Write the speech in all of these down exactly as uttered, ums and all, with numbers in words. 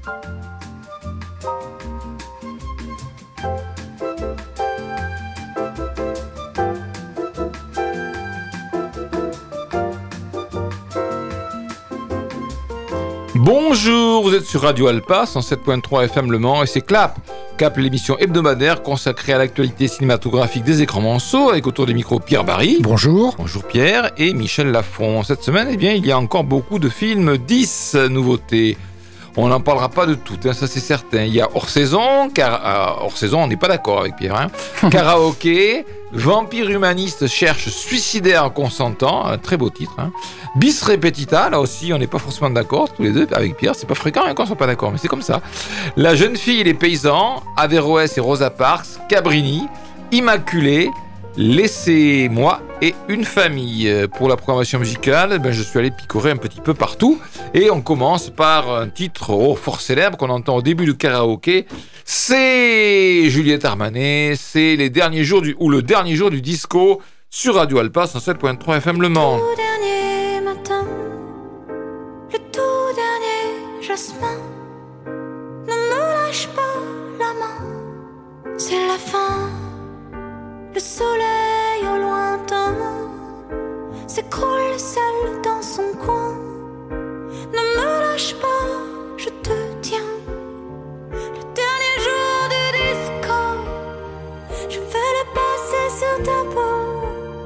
Bonjour, vous êtes sur Radio Alpa, cent sept virgule trois F M Le Mans et c'est Clap. Cap, l'émission hebdomadaire consacrée à l'actualité cinématographique des écrans monceaux avec autour des micros Pierre Barry. Bonjour. Bonjour Pierre et Michel Lafont. Cette semaine, eh bien, il y a encore beaucoup de films, dix nouveautés. On n'en parlera pas de toutes, hein, ça c'est certain. Il y a hors saison, car euh, hors saison, on n'est pas d'accord avec Pierre. Hein. Karaoké, Vampire humaniste cherche suicidaire consentant, un très beau titre. Hein. Bis repetita, là aussi, on n'est pas forcément d'accord tous les deux avec Pierre. C'est pas fréquent hein, qu'on soit pas d'accord, mais c'est comme ça. La jeune fille et les paysans, Averroès et Rosa Parks, Cabrini, Immaculée, Laissez-moi et une famille. Pour la programmation musicale, ben, je suis allé picorer un petit peu partout. Et on commence par un titre oh, fort célèbre qu'on entend au début du karaoké. C'est Juliette Armanet, c'est les derniers jours du, ou le dernier jour du disco sur Radio Alpa cent sept virgule trois F M Le Mans. Le tout dernier matin, le tout dernier jasmin, ne me lâche pas la main, c'est la fin. Le soleil au lointain s'écroule seul dans son coin. Ne me lâche pas, je te tiens. Le dernier jour du disco, je vais le passer sur ta peau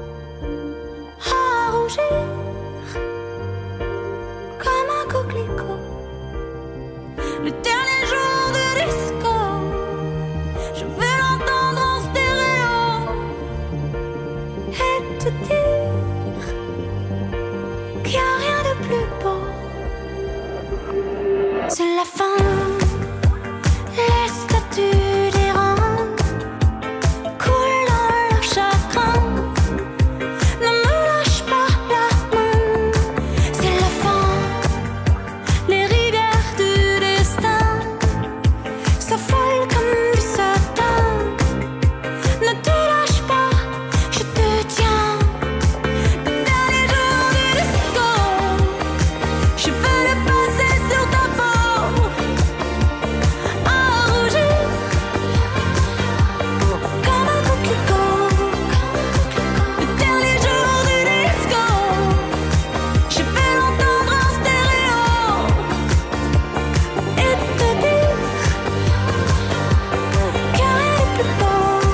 à rougir comme un coquelicot. Le dernier jour du disco, je vais l'entendre en stéréo et te dire qu'il n'y a rien de plus beau. C'est la fin, les statues d'Iran coulent dans leur chagrin. Ne me lâche pas la main, c'est la fin. Les rivières du destin s'affolent comme du satin. Ne te lâche pas, je te tiens. Le dernier jour du disco, je veux le passer sur ta peau à rougir comme un coquelicot. Le dernier jour du disco, je vais l'entendre en stéréo et te dire qu'il n'y a rien de plus beau.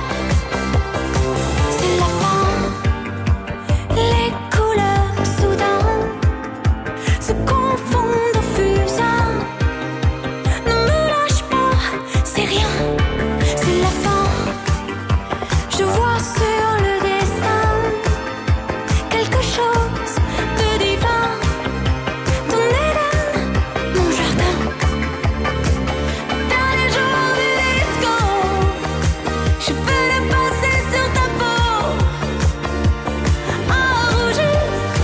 C'est la fin, les couleurs soudain se confondent au fusain. Ne me lâche pas, c'est rien, c'est la fin. Je vois sur le dessin quelque chose de divin. Ton Éden, mon jardin. Dernier jour du disco, je vais le passer sur ta peau à rougir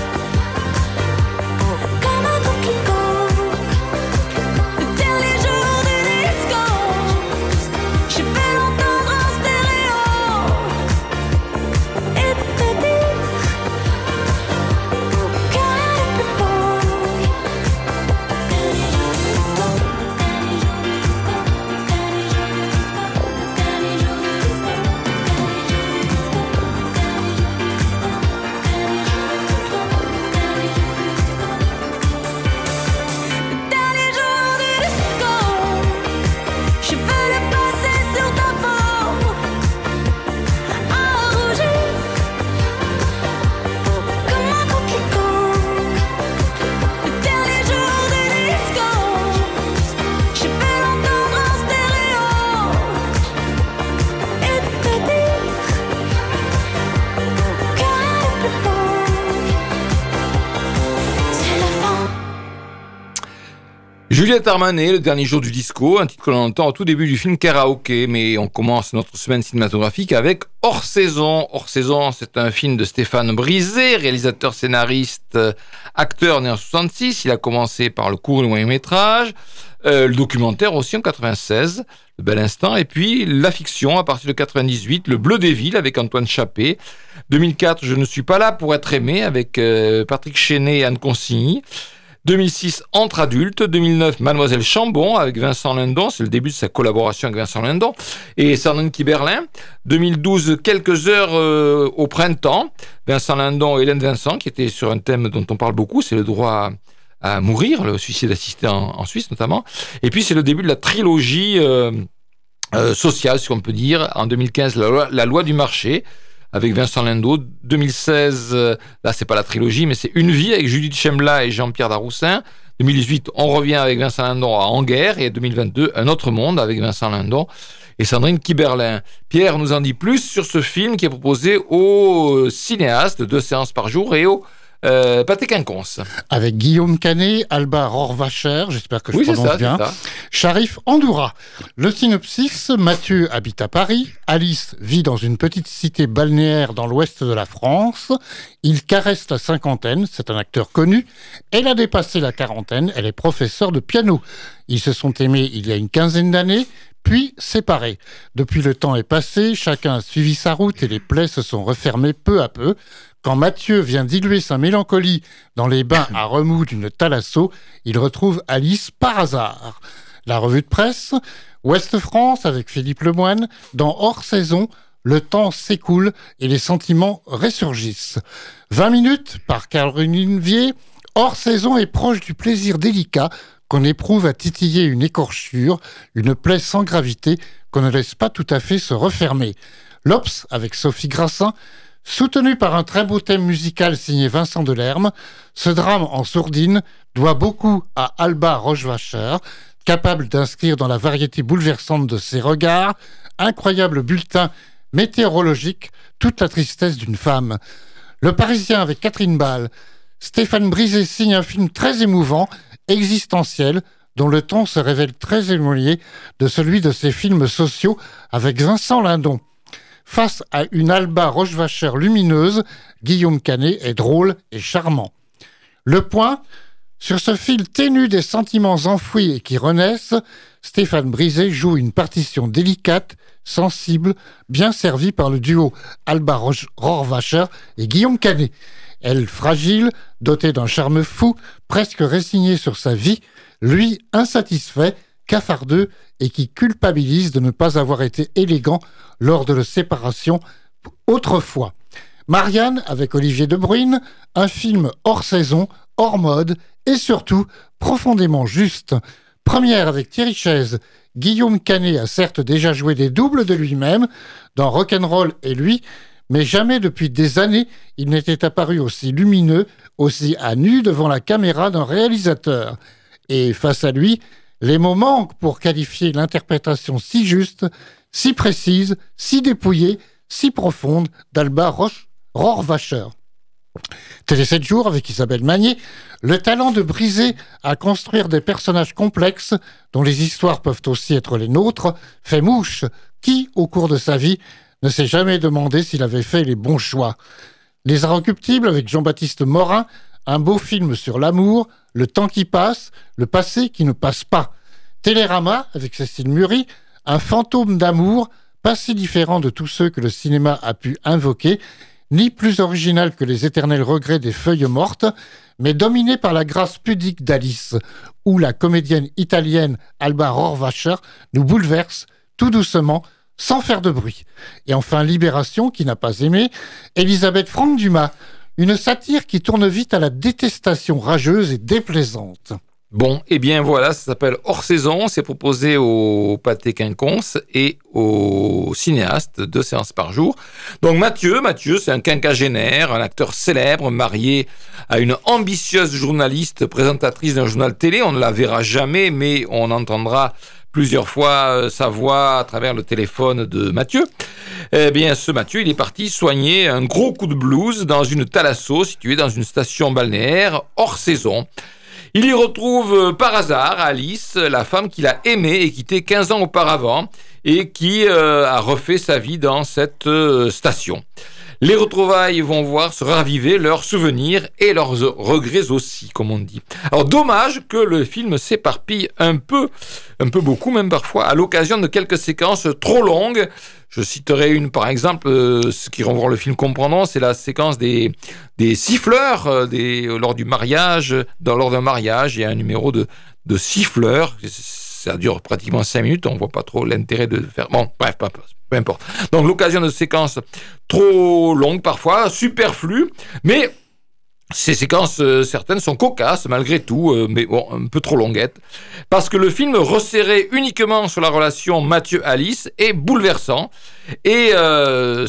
comme un coquelicot. Le dernier jour du disco, je vais l'entendre en stéréo et te dire qu'il n'y a rien de plus beau. Le dernier jour du disco, je veux le passer sur ta peau à rougir comme un coquelicot. Le dernier jour du disco, je vais l'entendre en stéréo et te dire qu'il n'y a rien de plus beau. C'est la fin. Juliette Armanet, le dernier jour du disco, un titre que l'on entend au tout début du film Karaoké, mais on commence notre semaine cinématographique avec Hors saison. Hors saison, c'est un film de Stéphane Brisé, réalisateur, scénariste, euh, acteur né en soixante-six. Il a commencé par le court et le moyen métrage, euh, le documentaire aussi en quatre-vingt-seize, Le Bel Instant, et puis la fiction à partir de quatre-vingt-dix-huit, Le Bleu des Villes avec Antoine Chappé. deux mille quatre, Je ne suis pas là pour être aimé avec euh, Patrick Chenet et Anne Consigny. deux mille six, Entre adultes. deux mille neuf, Mademoiselle Chambon avec Vincent Lindon. C'est le début de sa collaboration avec Vincent Lindon. Et Sandrine Kiberlin. deux mille douze, Quelques heures euh, au printemps. Vincent Lindon et Hélène Vincent, qui était sur un thème dont on parle beaucoup, c'est le droit à mourir, le suicide assisté en, en Suisse notamment. Et puis c'est le début de la trilogie euh, euh, sociale, si on peut dire. En deux mille quinze, la loi, la loi du marché, avec Vincent Lindon. deux mille seize, euh, là c'est pas la trilogie, mais c'est Une vie avec Judith Chemla et Jean-Pierre Daroussin. deux mille dix-huit, On revient avec Vincent Lindon à En guerre. Et deux mille vingt-deux, Un autre monde avec Vincent Lindon et Sandrine Kiberlin. Pierre nous en dit plus sur ce film qui est proposé aux cinéastes, deux séances par jour, et aux Euh, Pâté Quinconce. Avec Guillaume Canet, Alba Rohrwacher, j'espère que je oui, prononce ça, bien, Sharif Andoura. Le synopsis, Mathieu habite à Paris, Alice vit dans une petite cité balnéaire dans l'ouest de la France, il caresse la cinquantaine, c'est un acteur connu, elle a dépassé la quarantaine, elle est professeure de piano. Ils se sont aimés il y a une quinzaine d'années, puis séparés. Depuis le temps est passé, chacun a suivi sa route et les plaies se sont refermées peu à peu. Quand Mathieu vient diluer sa mélancolie dans les bains à remous d'une thalasso, il retrouve Alice par hasard. La revue de presse, Ouest France avec Philippe Lemoine, dans Hors saison, le temps s'écoule et les sentiments ressurgissent. vingt minutes par Caroline Vier, Hors saison est proche du plaisir délicat qu'on éprouve à titiller une écorchure, une plaie sans gravité qu'on ne laisse pas tout à fait se refermer. L'Obs avec Sophie Grassin, soutenu par un très beau thème musical signé Vincent Delerme, ce drame en sourdine doit beaucoup à Alba Rohrwacher, capable d'inscrire dans la variété bouleversante de ses regards, incroyable bulletin météorologique, toute la tristesse d'une femme. Le Parisien avec Catherine Ball, Stéphane Brisé signe un film très émouvant, existentiel, dont le ton se révèle très éloigné de celui de ses films sociaux avec Vincent Lindon. Face à une Alba Rohrwacher lumineuse, Guillaume Canet est drôle et charmant. Le point, sur ce fil ténu des sentiments enfouis et qui renaissent, Stéphane Brisé joue une partition délicate, sensible, bien servie par le duo Alba Rohrwacher et Guillaume Canet. Elle fragile, dotée d'un charme fou, presque résignée sur sa vie, lui insatisfait, cafardeux et qui culpabilise de ne pas avoir été élégant lors de la séparation autrefois. Marianne avec Olivier De Bruyne, un film hors saison, hors mode et surtout profondément juste. Première avec Thierry Chaise, Guillaume Canet a certes déjà joué des doubles de lui-même dans Rock'n'Roll et lui, mais jamais depuis des années il n'était apparu aussi lumineux, aussi à nu devant la caméra d'un réalisateur. Et face à lui, les mots manquent pour qualifier l'interprétation si juste, si précise, si dépouillée, si profonde d'Alba Rohrwacher. Télé sept jours avec Isabelle Magnier, le talent de Brisé à construire des personnages complexes dont les histoires peuvent aussi être les nôtres fait mouche. Qui, au cours de sa vie, ne s'est jamais demandé s'il avait fait les bons choix? Les Inrecuptibles avec Jean-Baptiste Morin, un beau film sur l'amour, le temps qui passe, le passé qui ne passe pas. Télérama avec Cécile Muri, un fantôme d'amour, pas si différent de tous ceux que le cinéma a pu invoquer, ni plus original que les éternels regrets des feuilles mortes, mais dominé par la grâce pudique d'Alice, où la comédienne italienne Alba Rohrwacher nous bouleverse tout doucement, sans faire de bruit. Et enfin Libération, qui n'a pas aimé, Elisabeth Franck-Dumas, une satire qui tourne vite à la détestation rageuse et déplaisante. Bon, et eh bien voilà, ça s'appelle Hors saison, c'est proposé au Pâté Quinconce et aux cinéastes, deux séances par jour. Donc Mathieu, Mathieu, c'est un quinquagénaire, un acteur célèbre, marié à une ambitieuse journaliste, présentatrice d'un journal télé. On ne la verra jamais, mais on entendra plusieurs fois sa voix à travers le téléphone de Mathieu. Eh bien, ce Mathieu, il est parti soigner un gros coup de blues dans une thalasso située dans une station balnéaire hors saison. Il y retrouve par hasard Alice, la femme qu'il a aimée et quitté quinze ans auparavant et qui euh, a refait sa vie dans cette euh, station. Les retrouvailles vont voir se raviver leurs souvenirs et leurs regrets aussi, comme on dit. Alors, dommage que le film s'éparpille un peu, un peu beaucoup même parfois, à l'occasion de quelques séquences trop longues. Je citerai une, par exemple, euh, ceux qui vont voir le film comprendront, c'est la séquence des, des siffleurs euh, des, lors du mariage. Dans, lors d'un mariage, il y a un numéro de, de siffleurs. Ça dure pratiquement cinq minutes, on ne voit pas trop l'intérêt de faire... Bon, bref, peu, peu importe. Donc, l'occasion de séquences trop longues parfois, superflues, mais... Ces séquences, euh, certaines sont cocasses malgré tout, euh, mais bon, un peu trop longuettes, parce que le film resserré uniquement sur la relation Mathieu-Alice est bouleversant, et euh,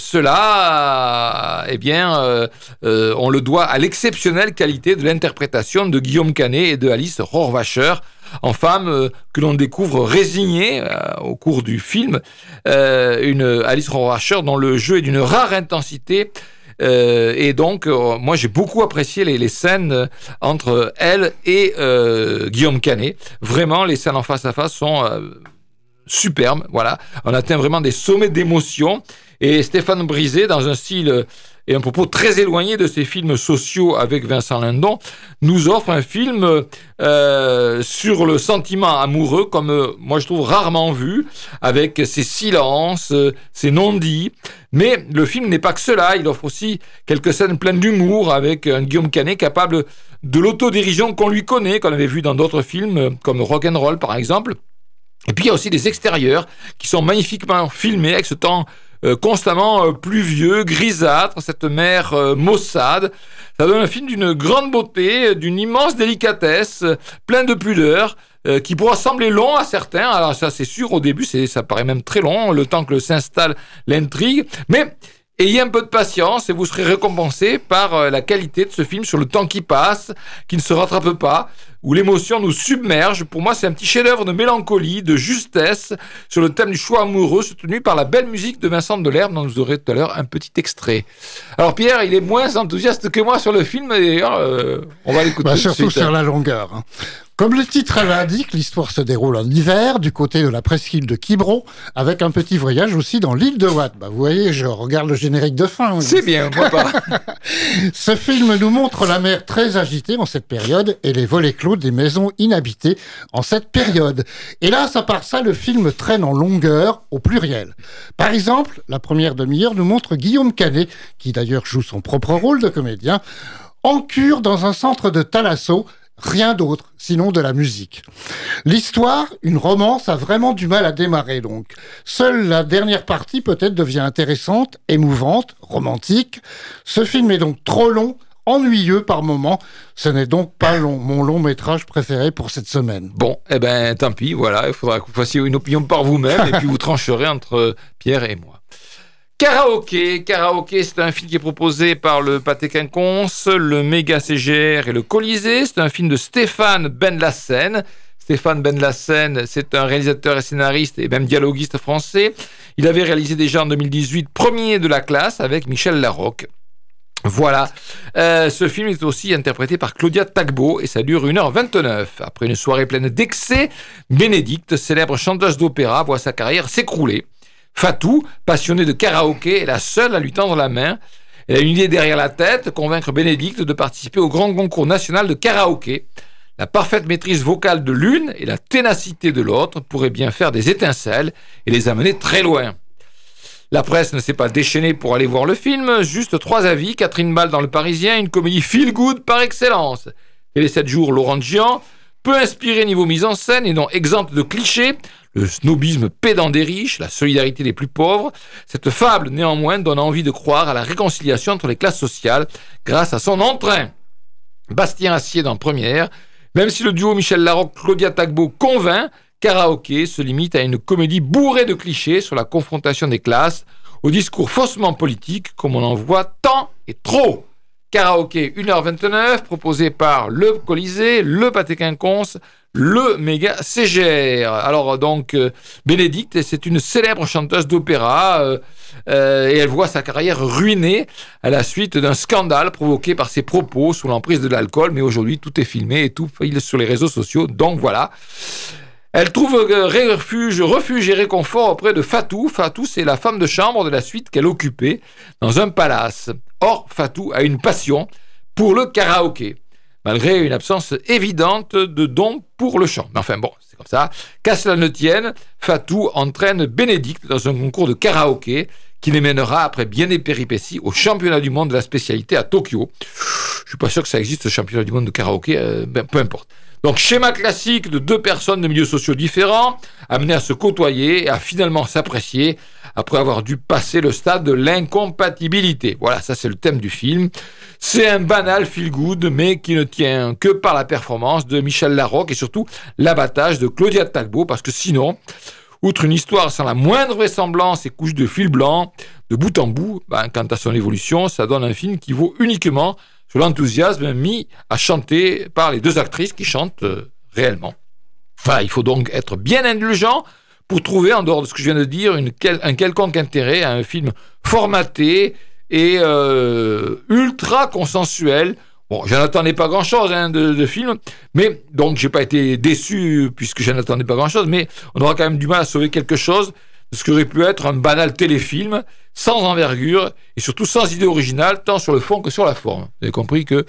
cela, eh bien, euh, euh, on le doit à l'exceptionnelle qualité de l'interprétation de Guillaume Canet et de Alice Rohrwacher, en femme euh, que l'on découvre résignée euh, au cours du film, euh, une Alice Rohrwacher dont le jeu est d'une rare intensité. Euh, et donc, euh, moi, j'ai beaucoup apprécié les, les scènes euh, entre elle et euh, Guillaume Canet. Vraiment, les scènes en face à face sont euh, superbes. Voilà, on atteint vraiment des sommets d'émotion. Et Stéphane Brisé, dans un style euh, et un propos très éloigné de ces films sociaux avec Vincent Lindon, nous offre un film euh, sur le sentiment amoureux, comme euh, moi je trouve rarement vu, avec ses silences, euh, ses non-dits. Mais le film n'est pas que cela, il offre aussi quelques scènes pleines d'humour avec un Guillaume Canet capable de l'autodérision qu'on lui connaît, qu'on avait vu dans d'autres films comme Rock'n'Roll par exemple. Et puis il y a aussi des extérieurs qui sont magnifiquement filmés avec ce temps euh, constamment euh, pluvieux, grisâtre, cette mer euh, maussade. Ça donne un film d'une grande beauté, d'une immense délicatesse, euh, plein de pudeur, euh, qui pourra sembler long à certains. Alors ça c'est sûr, au début c'est, ça paraît même très long, le temps que s'installe l'intrigue. Mais ayez un peu de patience et vous serez récompensé par euh, la qualité de ce film sur le temps qui passe, qui ne se rattrape pas, où l'émotion nous submerge. Pour moi, c'est un petit chef-d'œuvre de mélancolie, de justesse, sur le thème du choix amoureux, soutenu par la belle musique de Vincent Delerme, dont vous aurez tout à l'heure un petit extrait. Alors Pierre, il est moins enthousiaste que moi sur le film, et d'ailleurs, euh, on va l'écouter. Bah, tout de surtout suite. sur la longueur. Hein. Comme le titre l'indique, l'histoire se déroule en hiver, du côté de la presqu'île de Quiberon, avec un petit voyage aussi dans l'île de Watt. Bah, vous voyez, je regarde le générique de fin. Oui. C'est bien, moi pas. Ce film nous montre la mer très agitée en cette période et les volets clos des maisons inhabitées en cette période. Et là, ça part ça, le film traîne en longueur au pluriel. Par exemple, la première demi-heure nous montre Guillaume Canet, qui d'ailleurs joue son propre rôle de comédien, en cure dans un centre de thalasso. Rien d'autre, sinon de la musique. L'histoire, une romance, a vraiment du mal à démarrer, donc. Seule la dernière partie, peut-être, devient intéressante, émouvante, romantique. Ce film est donc trop long, ennuyeux par moments. Ce n'est donc pas long, mon long métrage préféré pour cette semaine. Bon, eh ben, tant pis, voilà, il faudra que vous fassiez une opinion par vous-même, et puis vous trancherez entre Pierre et moi. Karaoké, Karaoké, c'est un film qui est proposé par le Pâté Quinconce, le Méga C G R et le Colisée. C'est un film de Stéphane Benlassen. Stéphane Benlassen, c'est un réalisateur et scénariste et même dialoguiste français. Il avait réalisé déjà en deux mille dix-huit Premier de la classe avec Michel Larocque. Voilà, euh, ce film est aussi interprété par Claudia Tagbo et ça dure une heure vingt-neuf. Après une soirée pleine d'excès, Bénédicte, célèbre chanteuse d'opéra, voit sa carrière s'écrouler. Fatou, passionnée de karaoké, est la seule à lui tendre la main. Elle a une idée derrière la tête, convaincre Bénédicte de participer au grand concours national de karaoké. La parfaite maîtrise vocale de l'une et la ténacité de l'autre pourraient bien faire des étincelles et les amener très loin. La presse ne s'est pas déchaînée pour aller voir le film, juste trois avis. Catherine Ball dans Le Parisien, une comédie feel-good par excellence. Télé sept jours, Laurent Gian, peu inspiré niveau mise en scène et non exempte de clichés. Le snobisme pédant des riches, la solidarité des plus pauvres. Cette fable, néanmoins, donne envie de croire à la réconciliation entre les classes sociales grâce à son entrain. Bastien Assier dans Première. Même si le duo Michel Larocque-Claudia Tagbo convainc, Karaoké se limite à une comédie bourrée de clichés sur la confrontation des classes, au discours faussement politique, comme on en voit tant et trop. Karaoké, une heure vingt-neuf, proposé par le Colisée, le Pâté Quinconce, le Méga C G R. Alors donc, euh, Bénédicte, c'est une célèbre chanteuse d'opéra euh, euh, et elle voit sa carrière ruinée à la suite d'un scandale provoqué par ses propos sous l'emprise de l'alcool. Mais aujourd'hui, tout est filmé et tout file sur les réseaux sociaux. Donc voilà. Elle trouve refuge, refuge et réconfort auprès de Fatou. Fatou, c'est la femme de chambre de la suite qu'elle occupait dans un palace. Or, Fatou a une passion pour le karaoké, malgré une absence évidente de don pour le chant. Mais enfin bon, c'est comme ça. Qu'à cela ne tienne, Fatou entraîne Bénédicte dans un concours de karaoké qui les mènera, après bien des péripéties, au championnat du monde de la spécialité à Tokyo. Je suis pas sûr que ça existe, ce championnat du monde de karaoké, euh, ben, peu importe. Donc, schéma classique de deux personnes de milieux sociaux différents, amenées à se côtoyer et à finalement s'apprécier après avoir dû passer le stade de l'incompatibilité. Voilà, ça c'est le thème du film. C'est un banal feel-good, mais qui ne tient que par la performance de Michel Larocque et surtout l'abattage de Claudia Tagbo, parce que sinon, outre une histoire sans la moindre vraisemblance et couche de fil blanc, de bout en bout, ben, quant à son évolution, ça donne un film qui vaut uniquement sur l'enthousiasme mis à chanter par les deux actrices qui chantent euh, réellement. Enfin, il faut donc être bien indulgent pour trouver, en dehors de ce que je viens de dire, une quel- un quelconque intérêt à un film formaté et euh, ultra consensuel. Bon, j'en attendais pas grand-chose hein, de, de film, mais donc j'ai pas été déçu puisque j'en attendais pas grand-chose, mais on aura quand même du mal à sauver quelque chose de ce qui aurait pu être un banal téléfilm sans envergure et surtout sans idée originale, tant sur le fond que sur la forme. Vous avez compris que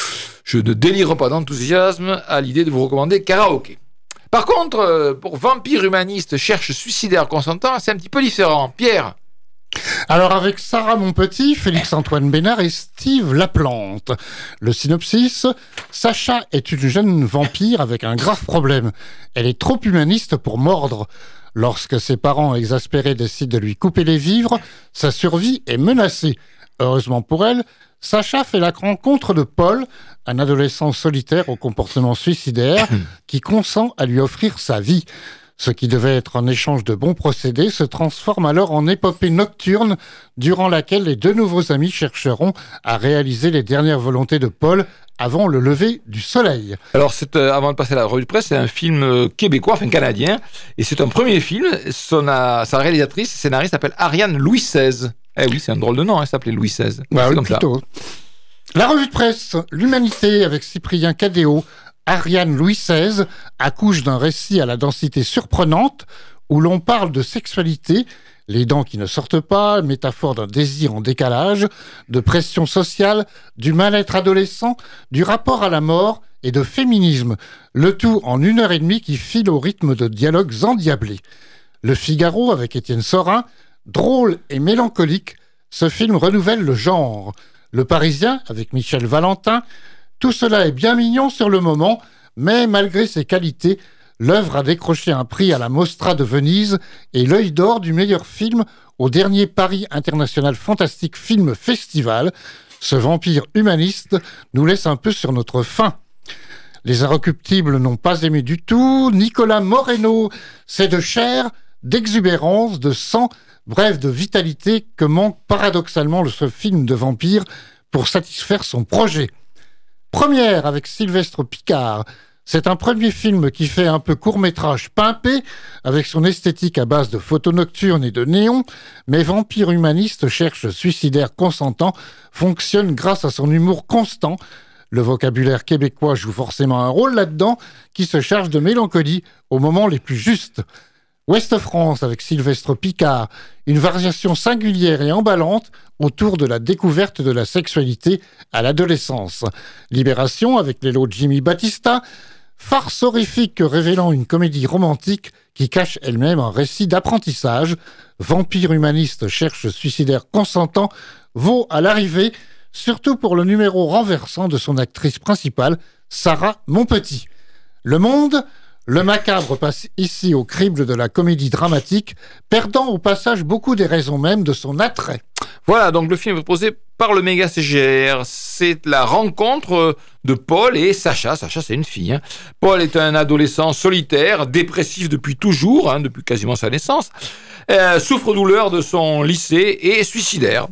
je ne délire pas d'enthousiasme à l'idée de vous recommander Karaoké. Par contre, pour Vampire humaniste cherche suicidaire consentant, c'est un petit peu différent. Pierre? Alors avec Sarah Monpetit, Félix-Antoine Bénard et Steve Laplante. Le synopsis, Sacha est une jeune vampire avec un grave problème. Elle est trop humaniste pour mordre. Lorsque ses parents exaspérés décident de lui couper les vivres, sa survie est menacée. Heureusement pour elle, Sacha fait la rencontre de Paul, un adolescent solitaire au comportement suicidaire, qui consent à lui offrir sa vie. Ce qui devait être un échange de bons procédés se transforme alors en épopée nocturne durant laquelle les deux nouveaux amis chercheront à réaliser les dernières volontés de Paul avant le lever du soleil. Alors, c'est, euh, avant de passer à la revue de presse, c'est un film euh, québécois, enfin canadien, et c'est un premier film. Son, euh, sa réalisatrice, scénariste, s'appelle Ariane Louis seize. Eh oui, c'est un drôle de nom, hein, ça s'appelait Louis seize. Bah, c'est oui, comme plutôt. ça. La revue de presse, l'Humanité avec Cyprien Cadéot. Ariane Louis seize accouche d'un récit à la densité surprenante où l'on parle de sexualité, les dents qui ne sortent pas, métaphore d'un désir en décalage, de pression sociale, du mal-être adolescent, du rapport à la mort et de féminisme, le tout en une heure et demie qui file au rythme de dialogues endiablés. Le Figaro avec Étienne Sorin, drôle et mélancolique, ce film renouvelle le genre. Le Parisien avec Michel Valentin. Tout cela est bien mignon sur le moment, mais malgré ses qualités, l'œuvre a décroché un prix à la Mostra de Venise et l'œil d'or du meilleur film au dernier Paris International Fantastic Film Festival. Ce vampire humaniste nous laisse un peu sur notre faim. Les Inrecuptibles n'ont pas aimé du tout. Nicolas Moreno, c'est de chair, d'exubérance, de sang, bref, de vitalité que manque paradoxalement ce film de vampire pour satisfaire son projet. Première avec Sylvestre Picard. C'est un premier film qui fait un peu court-métrage pimpé, avec son esthétique à base de photos nocturnes et de néons, mais Vampire humaniste cherche suicidaire consentant fonctionne grâce à son humour constant. Le vocabulaire québécois joue forcément un rôle là-dedans, qui se charge de mélancolie aux moments les plus justes. Ouest France avec Sylvestre Picard, une variation singulière et emballante autour de la découverte de la sexualité à l'adolescence. Libération avec l'élo de Jimmy Battista, farce horrifique révélant une comédie romantique qui cache elle-même un récit d'apprentissage. Vampire humaniste cherche suicidaire consentant vaut à l'arrivée, surtout pour le numéro renversant de son actrice principale, Sarah Monpetit. Le Monde, le macabre passe ici au crible de la comédie dramatique, perdant au passage beaucoup des raisons mêmes de son attrait. Voilà, donc le film est proposé par le Méga C G R. C'est la rencontre de Paul et Sacha. Sacha, c'est une fille. Hein. Paul est un adolescent solitaire, dépressif depuis toujours, hein, depuis quasiment sa naissance, euh, souffre-douleur de son lycée et suicidaire.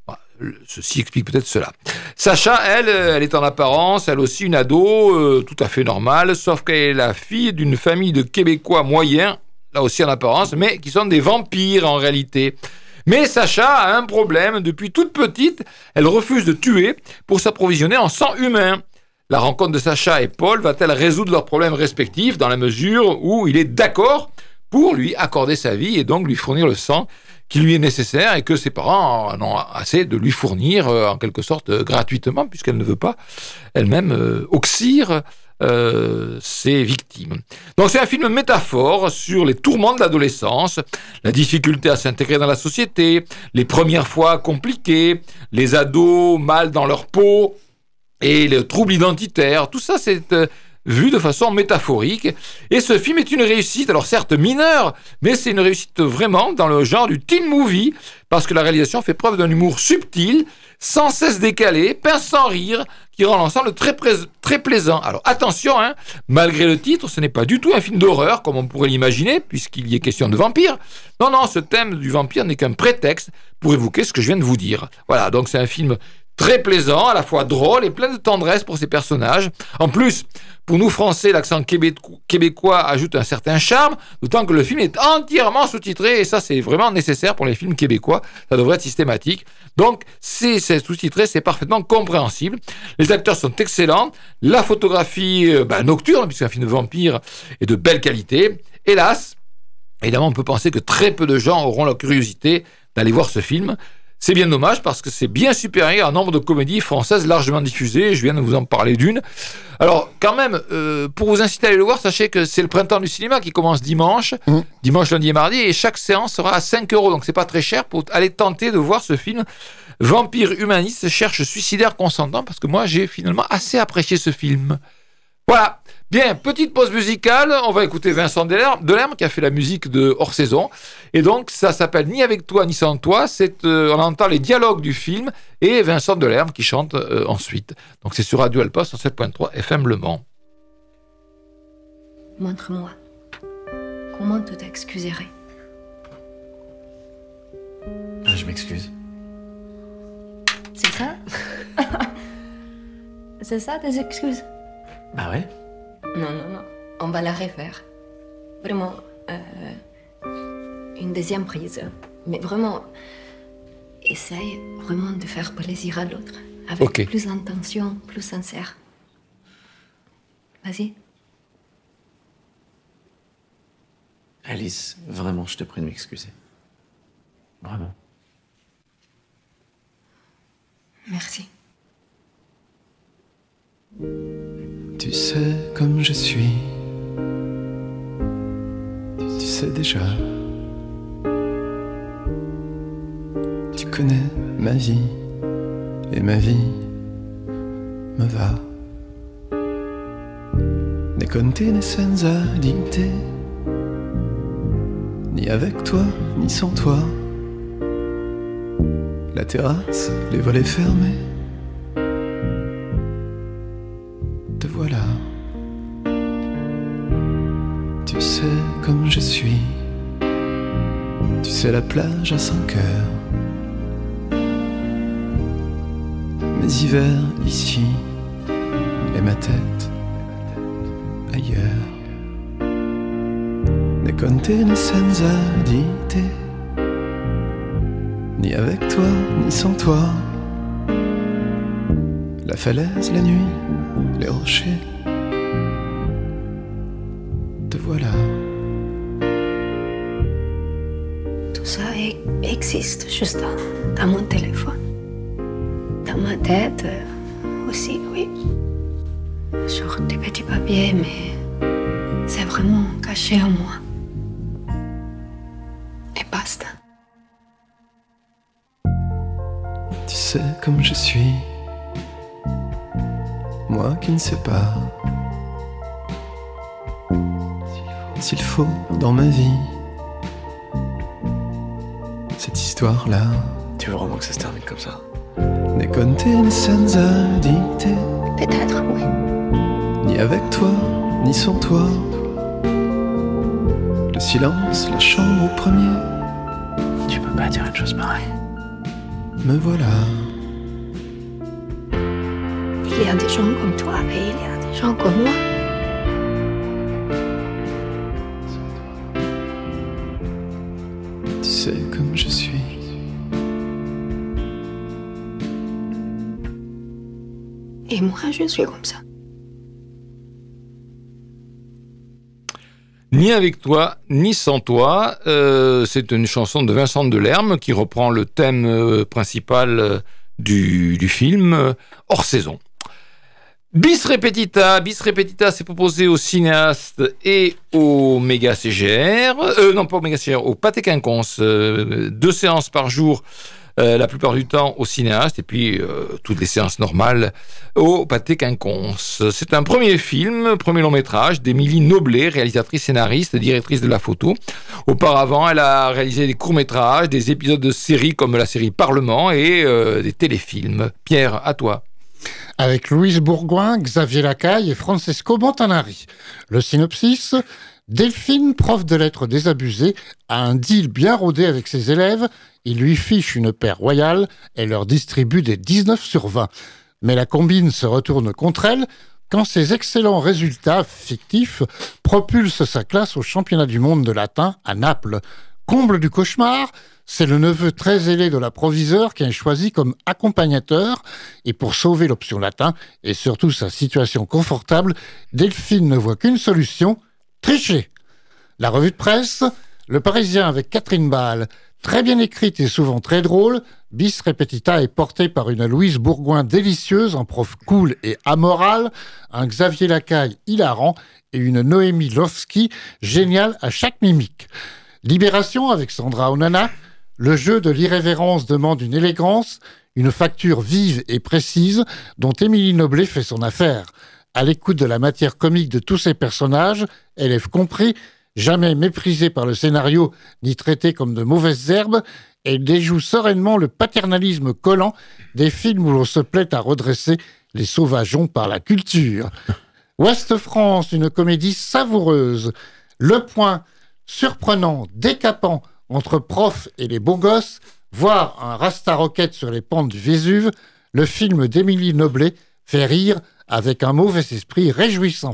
Ceci explique peut-être cela. Sacha, elle, elle est en apparence, elle aussi une ado euh, tout à fait normale, sauf qu'elle est la fille d'une famille de Québécois moyens, là aussi en apparence, mais qui sont des vampires en réalité. Mais Sacha a un problème. Depuis toute petite, elle refuse de tuer pour s'approvisionner en sang humain. La rencontre de Sacha et Paul va-t-elle résoudre leurs problèmes respectifs dans la mesure où il est d'accord pour lui accorder sa vie et donc lui fournir le sang qui lui est nécessaire et que ses parents en ont assez de lui fournir euh, en quelque sorte euh, gratuitement puisqu'elle ne veut pas elle-même euh, oxyre euh, ses victimes. Donc c'est un film métaphore sur les tourments de l'adolescence, la difficulté à s'intégrer dans la société, les premières fois compliquées, les ados mal dans leur peau et le trouble identitaire. Tout ça c'est euh, vu de façon métaphorique. Et ce film est une réussite, alors certes mineure, mais c'est une réussite vraiment dans le genre du teen movie, parce que la réalisation fait preuve d'un humour subtil, sans cesse décalé, pince sans rire, qui rend l'ensemble très, pré- très plaisant. Alors attention, hein, malgré le titre, ce n'est pas du tout un film d'horreur, comme on pourrait l'imaginer, puisqu'il y est question de vampires. Non, non, ce thème du vampire n'est qu'un prétexte pour évoquer ce que je viens de vous dire. Voilà, donc c'est un film très plaisant, à la fois drôle et plein de tendresse pour ses personnages. En plus, pour nous Français, l'accent québécois ajoute un certain charme, d'autant que le film est entièrement sous-titré, et ça c'est vraiment nécessaire pour les films québécois, ça devrait être systématique. Donc, si c'est sous-titré, c'est parfaitement compréhensible. Les acteurs sont excellents, la photographie euh, bah, nocturne, puisque c'est un film de vampire, est de belle qualité. Hélas, évidemment, on peut penser que très peu de gens auront la curiosité d'aller voir ce film. C'est bien dommage parce que c'est bien supérieur à un nombre de comédies françaises largement diffusées. Je viens de vous en parler d'une. Alors, quand même, euh, pour vous inciter à aller le voir, sachez que c'est le printemps du cinéma qui commence dimanche, mmh. dimanche, lundi et mardi, et chaque séance sera à cinq euros. Donc, c'est pas très cher pour aller tenter de voir ce film. Vampire humaniste cherche suicidaire consentant, parce que moi, j'ai finalement assez apprécié ce film. Voilà. Bien, petite pause musicale, on va écouter Vincent Delerme qui a fait la musique de Hors Saison, et donc ça s'appelle Ni avec toi ni sans toi, c'est, euh, on entend les dialogues du film et Vincent Delerme qui chante euh, ensuite. Donc c'est sur Radio Alpa sur sept point trois F M Le Mans. Montre-moi, comment tu t'excuserais? Ah, je m'excuse. C'est ça? C'est ça tes excuses? Bah ouais. Non, non, non. On va la refaire. Vraiment. Euh, une deuxième prise. Mais vraiment. Essaye vraiment de faire plaisir à l'autre. Avec okay. plus d'intention, plus sincère. Vas-y. Alice, vraiment, je te prie de m'excuser. Vraiment. Merci. Tu sais comme je suis, tu sais déjà, tu connais ma vie, et ma vie me va. Né con te né senza di te, ni avec toi, ni sans toi. La terrasse, les volets fermés, te voilà. Tu sais comme je suis, tu sais la plage à cinq heures, mes hivers ici et ma tête ailleurs. Né con te né senza di te, ni avec toi ni sans toi. La falaise, la nuit, les rochers, te voilà. Tout ça e- existe juste dans, dans mon téléphone. Dans ma tête euh, aussi, oui. Sur des petits papiers, mais c'est vraiment caché en moi. Et basta. Tu sais comme je suis, moi qui ne sais pas s'il faut dans ma vie cette histoire-là. Tu veux vraiment que ça se termine comme ça? Né con te né senza di te, Peut-être, oui. ni avec toi ni sans toi. Le silence, la chambre au premier, Tu peux pas dire une chose pareille. me voilà. Il y a des gens comme toi et il y a des gens comme moi. Tu sais comme je suis. Et moi, je suis comme ça. Ni avec toi, ni sans toi. Euh, c'est une chanson de Vincent Delerme qui reprend le thème euh, principal euh, du, du film euh, Hors saison. Bis repetita, bis repetita, c'est proposé aux cinéastes et au méga C G R, euh, non pas au méga C G R, au Pâté Quinconce, euh, deux séances par jour. Euh, la plupart du temps au cinéaste et puis euh, toutes les séances normales au Pâté Quinconce. C'est un premier film, premier long métrage d'Émilie Noblet, réalisatrice, scénariste, directrice de la photo. Auparavant, elle a réalisé des courts-métrages, des épisodes de séries comme la série Parlement et euh, des téléfilms. Pierre, à toi. Avec Louise Bourgoin, Xavier Lacaille et Francesco Montanari. Le synopsis: Delphine, prof de lettres désabusée, a un deal bien rodé avec ses élèves. Il lui fiche une paire royale et leur distribue des dix-neuf sur vingt. Mais la combine se retourne contre elle quand ses excellents résultats fictifs propulsent sa classe au championnat du monde de latin à Naples. Comble du cauchemar, c'est le neveu très zélé de la proviseure qui est choisi comme accompagnateur. Et pour sauver l'option latin et surtout sa situation confortable, Delphine ne voit qu'une solution: tricher. La revue de presse, Le Parisien avec Catherine Ball, très bien écrite et souvent très drôle. Bis repetita est portée par une Louise Bourgoin délicieuse, un prof cool et amoral, un Xavier Lacaille hilarant et une Noémie Lovski géniale à chaque mimique. Libération avec Sandra Onana, le jeu de l'irrévérence demande une élégance, une facture vive et précise dont Émilie Noblet fait son affaire. À l'écoute de la matière comique de tous ses personnages, élèves compris, jamais méprisés par le scénario ni traités comme de mauvaises herbes, elle déjoue sereinement le paternalisme collant des films où l'on se plaît à redresser les sauvageons par la culture. Ouest France, une comédie savoureuse. Le point, surprenant, décapant entre profs et les beaux gosses, voire un Rasta Rocket sur les pentes du Vésuve, le film d'Émilie Noblet fait rire avec un mauvais esprit réjouissant.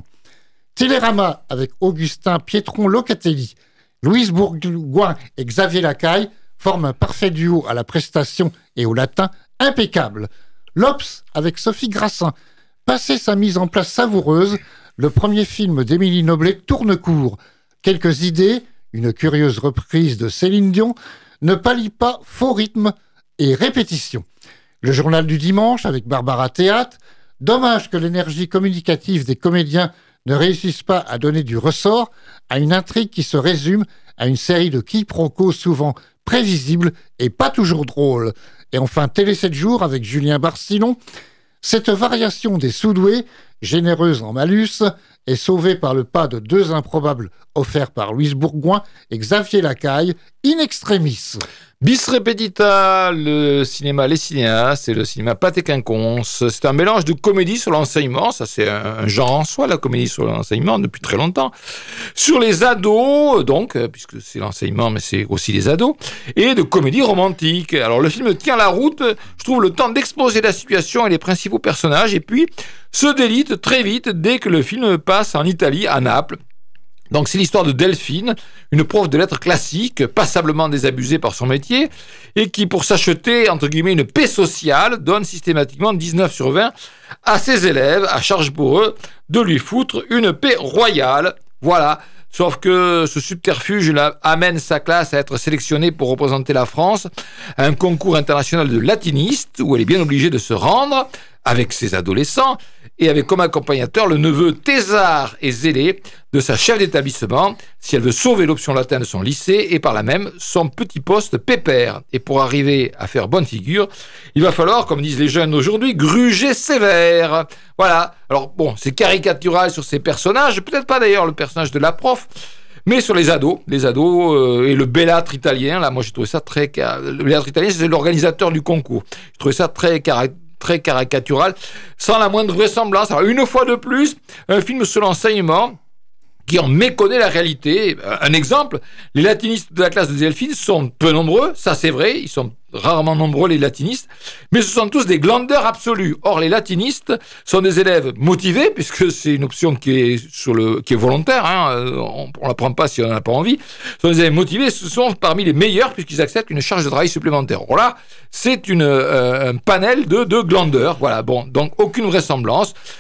Télérama avec Augustin Pietron-Locatelli, Louise Bourgoin et Xavier Lacaille forment un parfait duo à la prestation et au latin impeccable. L'Obs avec Sophie Grassin, passé sa mise en place savoureuse, le premier film d'Émilie Noblet tourne court. Quelques idées, une curieuse reprise de Céline Dion, ne pallie pas faux rythme et répétition. Le journal du dimanche avec Barbara Théâtre, dommage que l'énergie communicative des comédiens ne réussissent pas à donner du ressort à une intrigue qui se résume à une série de quiproquos souvent prévisibles et pas toujours drôles. Et enfin, Télé sept jours avec Julien Barcillon. Cette variation des sous-doués, généreuse en malus, est sauvée par le pas de deux improbables offerts par Louise Bourgoin et Xavier Lacaille, in extremis. Bis repetita, le cinéma Les Cinéastes et le cinéma Pâté Quinconce. C'est un mélange de comédie sur l'enseignement, ça c'est un genre en soi, la comédie sur l'enseignement depuis très longtemps, sur les ados, donc, puisque c'est l'enseignement mais c'est aussi les ados, et de comédie romantique. Alors le film tient la route, je trouve le temps d'exposer la situation et les principaux personnages, et puis se délite très vite dès que le film passe en Italie, à Naples. Donc c'est l'histoire de Delphine, une prof de lettres classiques, passablement désabusée par son métier, et qui, pour s'acheter, entre guillemets, une paix sociale, donne systématiquement dix-neuf sur vingt à ses élèves, à charge pour eux de lui foutre une paix royale. Voilà. Sauf que ce subterfuge là, amène sa classe à être sélectionnée pour représenter la France à un concours international de latinistes, où elle est bien obligée de se rendre avec ses adolescents, et avec comme accompagnateur le neveu thésard et zélé de sa chef d'établissement, si elle veut sauver l'option latin de son lycée, et par là même son petit poste pépère. Et pour arriver à faire bonne figure, il va falloir, comme disent les jeunes aujourd'hui, gruger sévère. Voilà. Alors bon, c'est caricatural sur ces personnages, peut-être pas d'ailleurs le personnage de la prof, mais sur les ados, les ados euh, et le bellâtre italien, là, moi j'ai trouvé ça très... Le bellâtre italien, c'est l'organisateur du concours. J'ai trouvé ça très caractéristique, très caricatural, sans la moindre vraisemblance. Alors, une fois de plus, un film sur l'enseignement qui en méconnaît la réalité. Un exemple, les latinistes de la classe de Delphine sont peu nombreux, ça c'est vrai, ils sont rarement nombreux les latinistes, mais ce sont tous des glandeurs absolus. Or, les latinistes sont des élèves motivés, puisque c'est une option qui est, sur le, qui est volontaire, hein, on ne la prend pas si on n'en a pas envie. Ce sont des élèves motivés, ce sont parmi les meilleurs, puisqu'ils acceptent une charge de travail supplémentaire. Or là, c'est une, euh, un panel de, de glandeurs. Voilà, bon, donc aucune vraisemblance.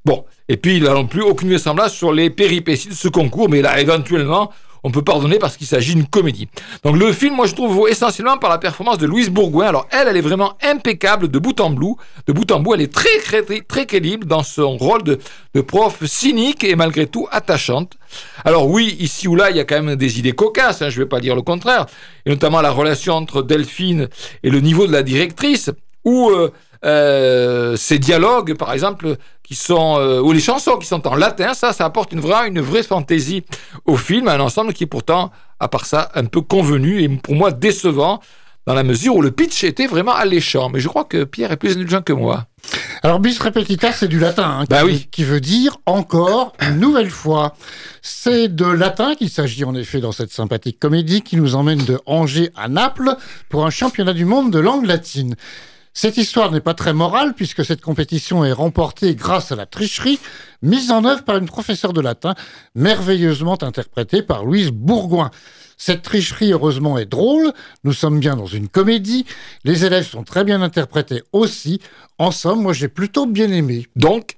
Bon, et puis il n'a non plus aucune vraisemblance sur les péripéties de ce concours, mais là, éventuellement, on peut pardonner parce qu'il s'agit d'une comédie. Donc le film, moi je trouve, vaut essentiellement par la performance de Louise Bourgoin. Alors elle, elle est vraiment impeccable de bout en bout. De bout en bout, elle est très, très, très, très crédible dans son rôle de, de prof cynique et malgré tout attachante. Alors oui, ici ou là, il y a quand même des idées cocasses, hein, je ne vais pas dire le contraire, et notamment la relation entre Delphine et le niveau de la directrice, ou euh, euh, ces dialogues, par exemple, qui sont, euh, ou les chansons qui sont en latin, ça, ça apporte une vraie, une vraie fantaisie au film, un ensemble qui est pourtant, à part ça, un peu convenu et pour moi décevant, dans la mesure où le pitch était vraiment alléchant. Mais je crois que Pierre est plus indulgent que moi. Alors, bis repetita, c'est du latin, hein, bah qui, oui. veut, qui veut dire encore une nouvelle fois. C'est de latin qu'il s'agit en effet dans cette sympathique comédie qui nous emmène de Angers à Naples pour un championnat du monde de langue latine. Cette histoire n'est pas très morale puisque cette compétition est remportée grâce à la tricherie mise en œuvre par une professeure de latin merveilleusement interprétée par Louise Bourgoin. Cette tricherie, heureusement, est drôle. Nous sommes bien dans une comédie. Les élèves sont très bien interprétés aussi. En somme, moi, j'ai plutôt bien aimé. Donc,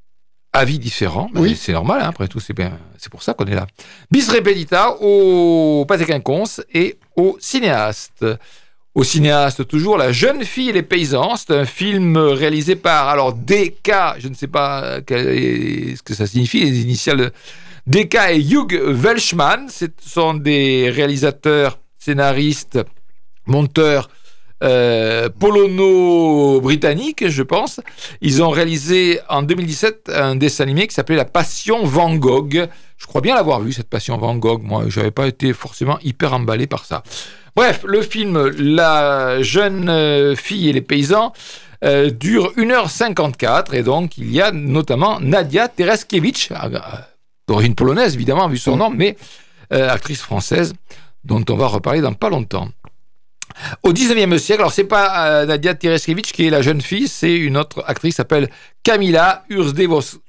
avis différent. Oui. C'est normal, hein, après tout, c'est bien. C'est pour ça qu'on est là. Bis repetita au pâté quinconce et au cinéaste. Au cinéaste, toujours, La jeune fille et les paysans. C'est un film réalisé par, alors, D K, je ne sais pas quel est, ce que ça signifie, les initiales D K et Hugh Welshman. Ce sont des réalisateurs, scénaristes, monteurs euh, polono-britanniques, je pense. Ils ont réalisé en deux mille dix-sept un dessin animé qui s'appelait La Passion Van Gogh. Je crois bien l'avoir vu, cette Passion Van Gogh. Moi, je n'avais pas été forcément hyper emballé par ça. Bref, le film La jeune fille et les paysans euh, dure une heure cinquante-quatre et donc il y a notamment Nadia Tereszkiewicz, d'origine polonaise évidemment vu son nom, mais euh, actrice française dont on va reparler dans pas longtemps. Au dix-neuvième siècle, alors c'est pas euh, Nadia Tereszkiewicz qui est la jeune fille, c'est une autre actrice qui s'appelle Kamila Urzedowska.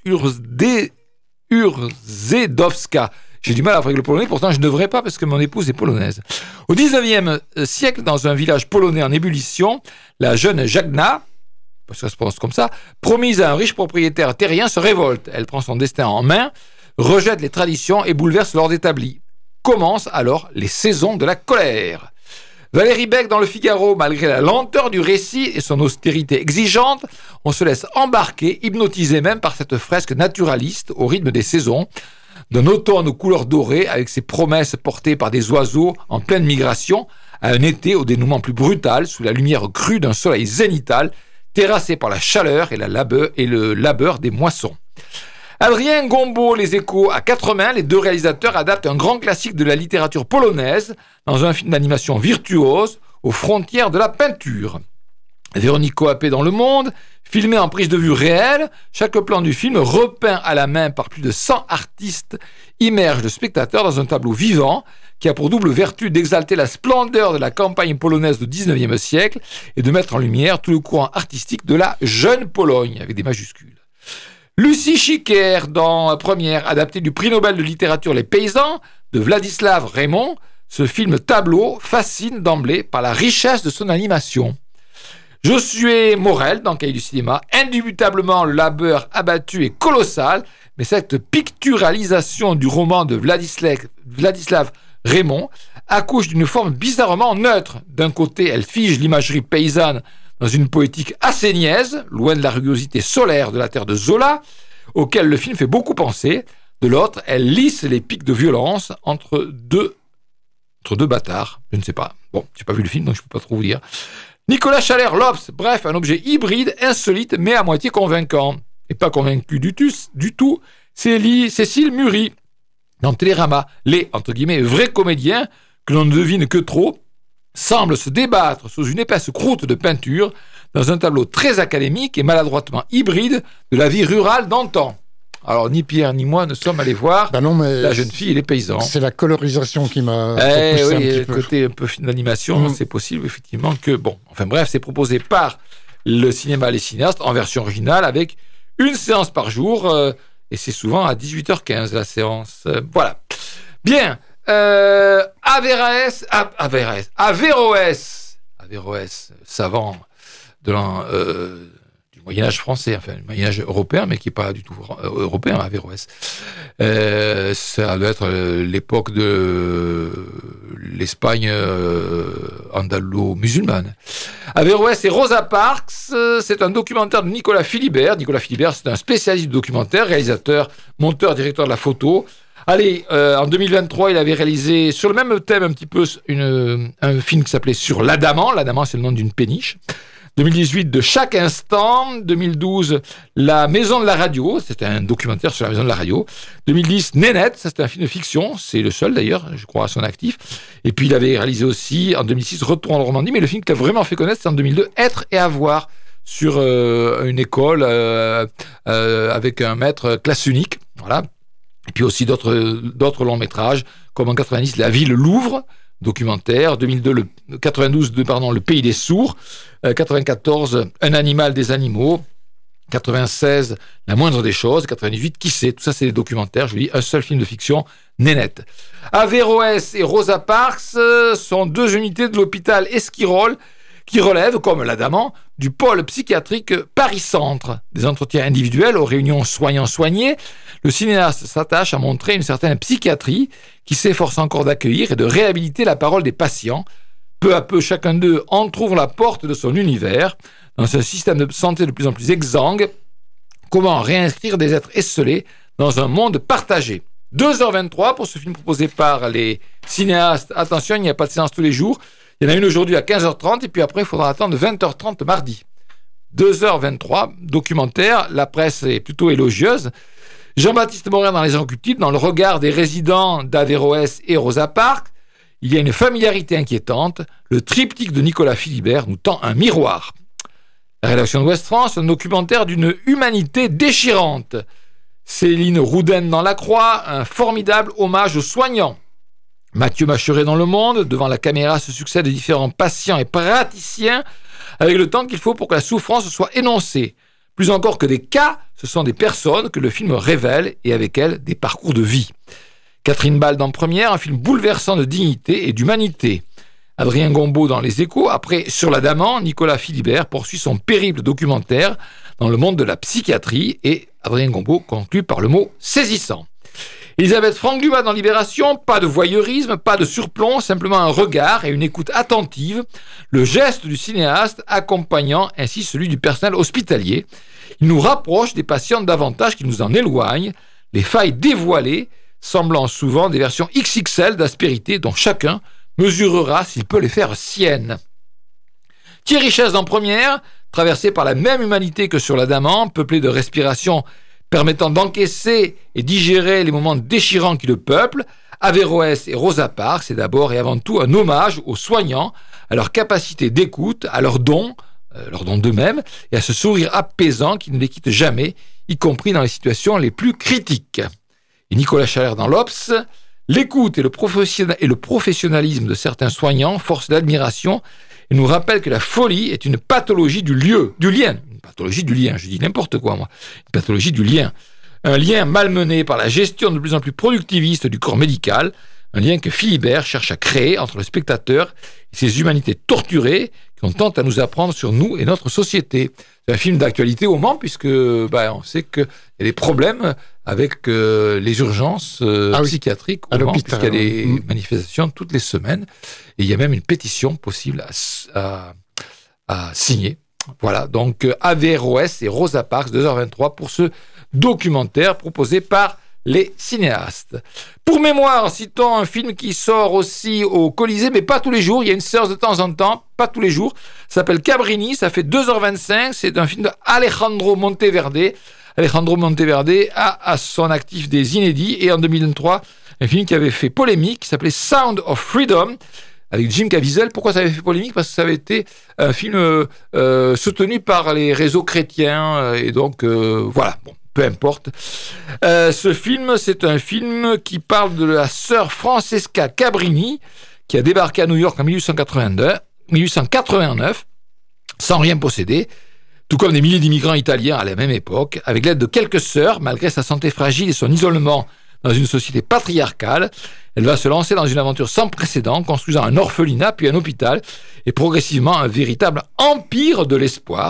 Urzedowska. J'ai du mal à faire le polonais, pourtant je ne devrais pas parce que mon épouse est polonaise. Au dix-neuvième siècle, dans un village polonais en ébullition, la jeune Jagna, parce que ça se prononce comme ça, promise à un riche propriétaire terrien, se révolte. Elle prend son destin en main, rejette les traditions et bouleverse l'ordre établi. Commencent alors les saisons de la colère. Valérie Beck dans Le Figaro, malgré la lenteur du récit et son austérité exigeante, on se laisse embarquer, hypnotisé même par cette fresque naturaliste au rythme des saisons, d'un automne aux couleurs dorées avec ses promesses portées par des oiseaux en pleine migration, à un été au dénouement plus brutal sous la lumière crue d'un soleil zénithal, terrassé par la chaleur et, la labeur, et le labeur des moissons. Adrien Gombaud, Les Échos, à quatre mains, les deux réalisateurs adaptent un grand classique de la littérature polonaise dans un film d'animation virtuose aux frontières de la peinture. Véronique Coapé dans Le Monde, filmé en prise de vue réelle, chaque plan du film, repeint à la main par plus de cent artistes, immerge le spectateur dans un tableau vivant qui a pour double vertu d'exalter la splendeur de la campagne polonaise du dix-neuvième siècle et de mettre en lumière tout le courant artistique de la jeune Pologne, avec des majuscules. Lucie Chiquer, dans Première, adapté du prix Nobel de littérature Les Paysans, de Władysław Raymond, ce film tableau fascine d'emblée par la richesse de son animation. Josué Morel, dans Cahiers du cinéma, indubitablement le labeur abattu est colossal, mais cette picturalisation du roman de Władysław, Władysław Raymond accouche d'une forme bizarrement neutre. D'un côté, elle fige l'imagerie paysanne dans une poétique assez niaise, loin de la rugosité solaire de la terre de Zola, auquel le film fait beaucoup penser. De l'autre, elle lisse les pics de violence entre deux, entre deux bâtards. Je ne sais pas. Bon, j'ai pas vu le film, donc je peux pas trop vous dire. Nicolas Chaler-Lopes, bref, un objet hybride, insolite, mais à moitié convaincant. Et pas convaincu du tout, du tout, c'est Cécile Muri, dans Télérama. Les, entre guillemets, vrais comédiens, que l'on ne devine que trop, semblent se débattre sous une épaisse croûte de peinture dans un tableau très académique et maladroitement hybride de la vie rurale d'antan. Alors, ni Pierre ni moi ne sommes allés voir bah non, mais La jeune fille et les paysans. C'est la colorisation qui m'a eh, poussé oui, un petit le peu. côté un peu film d'animation, Mm. c'est possible effectivement que... Bon, enfin bref, c'est proposé par le cinéma Les Cinéastes en version originale avec une séance par jour euh, et c'est souvent à dix-huit heures quinze la séance. Euh, voilà. Bien. Euh, Averroès, Averroès, Averroès, Averroès, savant de l'an... Euh, du du Moyen-Âge français, enfin, du Moyen-Âge européen, mais qui n'est pas du tout euh, européen, Averroès. Euh, ça doit être euh, l'époque de l'Espagne euh, andalo-musulmane. Averroès et Rosa Parks, euh, c'est un documentaire de Nicolas Philibert. Nicolas Philibert, c'est un spécialiste du documentaire, réalisateur, monteur, directeur de la photo. Allez, euh, en deux mille vingt-trois, il avait réalisé, sur le même thème un petit peu, une, un film qui s'appelait Sur l'Adamant. L'Adamant, c'est le nom d'une péniche. deux mille dix-huit, De chaque instant. deux mille douze, La maison de la radio. C'était un documentaire sur la maison de la radio. deux mille dix, Nénette. Ça, c'était un film de fiction. C'est le seul, d'ailleurs, je crois, à son actif. Et puis, il avait réalisé aussi, en deux mille six, Retour en Normandie. Mais le film qui a vraiment fait connaître, c'est en deux mille deux, Être et avoir, sur euh, une école euh, euh, avec un maître classe unique. Voilà. Et puis aussi d'autres, d'autres longs métrages, comme en quatre-vingt-dix, La ville Louvre, documentaire, deux mille deux, le, quatre-vingt-douze, de, pardon, Le pays des sourds, euh, quatre-vingt-quatorze, Un animal des animaux, quatre-vingt-seize, La moindre des choses, quatre-vingt-dix-huit, Qui sait, tout ça c'est des documentaires, je vous dis, un seul film de fiction, Nénette. Averroès et Rosa Parks euh, sont deux unités de l'hôpital Esquirol qui relèvent, comme l'Adamant, du pôle psychiatrique Paris-Centre. Des entretiens individuels aux réunions soignants-soignés, le cinéaste s'attache à montrer une certaine psychiatrie qui s'efforce encore d'accueillir et de réhabiliter la parole des patients. Peu à peu, chacun d'eux entrouvre la porte de son univers. Dans ce système de santé de plus en plus exsangue, comment réinscrire des êtres esselés dans un monde partagé. deux heures vingt-trois pour ce film proposé par les cinéastes. Attention, il n'y a pas de séance tous les jours. Il y en a une aujourd'hui à quinze heures trente et puis après, il faudra attendre vingt heures trente mardi. deux heures vingt-trois, documentaire, la presse est plutôt élogieuse. Jean-Baptiste Morin dans Les Inculptibles, dans le regard des résidents d'Averroès et Rosa Parks, il y a une familiarité inquiétante. Le triptyque de Nicolas Philibert nous tend un miroir. La rédaction de Ouest France, un documentaire d'une humanité déchirante. Céline Rouden dans La Croix, un formidable hommage aux soignants. Mathieu Macheret dans Le Monde, devant la caméra se succèdent différents patients et praticiens avec le temps qu'il faut pour que la souffrance soit énoncée. Plus encore que des cas, ce sont des personnes que le film révèle et avec elles des parcours de vie. Catherine Ball dans Première, un film bouleversant de dignité et d'humanité. Adrien Gombaud dans Les Échos, après Sur l'Adamant, Nicolas Philibert poursuit son périple documentaire dans le monde de la psychiatrie et Adrien Gombaud conclut par le mot saisissant. Elisabeth Franck-Dumas dans Libération, pas de voyeurisme, pas de surplomb, simplement un regard et une écoute attentive, le geste du cinéaste accompagnant ainsi celui du personnel hospitalier. Il nous rapproche des patients davantage qu'il nous en éloigne, les failles dévoilées, semblant souvent des versions X X L d'aspérité dont chacun mesurera s'il peut les faire siennes. Thierry Chaise en Première, traversé par la même humanité que sur l'Adamant, peuplé de respiration permettant d'encaisser et digérer les moments déchirants qui le peuplent, Averroès et Rosa Parks, c'est d'abord et avant tout un hommage aux soignants, à leur capacité d'écoute, à leur don, euh, leur don d'eux-mêmes, et à ce sourire apaisant qui ne les quitte jamais, y compris dans les situations les plus critiques. Et Nicolas Chalère dans l'Obs, l'écoute et le, professionnal- et le professionnalisme de certains soignants forcent l'admiration et nous rappellent que la folie est une pathologie du lieu, du lien. Une pathologie du lien, je dis n'importe quoi moi. Une pathologie du lien. Un lien malmené par la gestion de plus en plus productiviste du corps médical, un lien que Philibert cherche à créer entre le spectateur et ces humanités torturées qu'on tente à nous apprendre sur nous et notre société. C'est un film d'actualité au Mans, puisque bah, on sait qu'il y a des problèmes avec euh, les urgences euh, ah oui, psychiatriques au Mans, puisqu'il y a des mmh. manifestations toutes les semaines, et il y a même une pétition possible à, à, à signer. Voilà, donc euh, Averroès et Rosa Parks, deux heures vingt-trois, pour ce documentaire proposé par les cinéastes. Pour mémoire, citons un film qui sort aussi au Colisée, mais pas tous les jours. Il y a une séance de temps en temps, pas tous les jours. Ça s'appelle Cabrini, ça fait deux heures vingt-cinq. C'est un film d'Alejandro Monteverde. Alejandro Monteverde a à son actif des inédits. Et en deux mille vingt-trois, un film qui avait fait polémique, qui s'appelait Sound of Freedom, avec Jim Caviezel. Pourquoi ça avait fait polémique ? Parce que ça avait été un film euh, euh, soutenu par les réseaux chrétiens. Euh, et donc, euh, voilà, bon. Peu importe. Euh, ce film, c'est un film qui parle de la sœur Francesca Cabrini, qui a débarqué à New York en dix-huit cent quatre-vingt-deux, dix-huit cent quatre-vingt-neuf, sans rien posséder, tout comme des milliers d'immigrants italiens à la même époque. Avec l'aide de quelques sœurs, malgré sa santé fragile et son isolement dans une société patriarcale, elle va se lancer dans une aventure sans précédent, construisant un orphelinat puis un hôpital, et progressivement un véritable empire de l'espoir.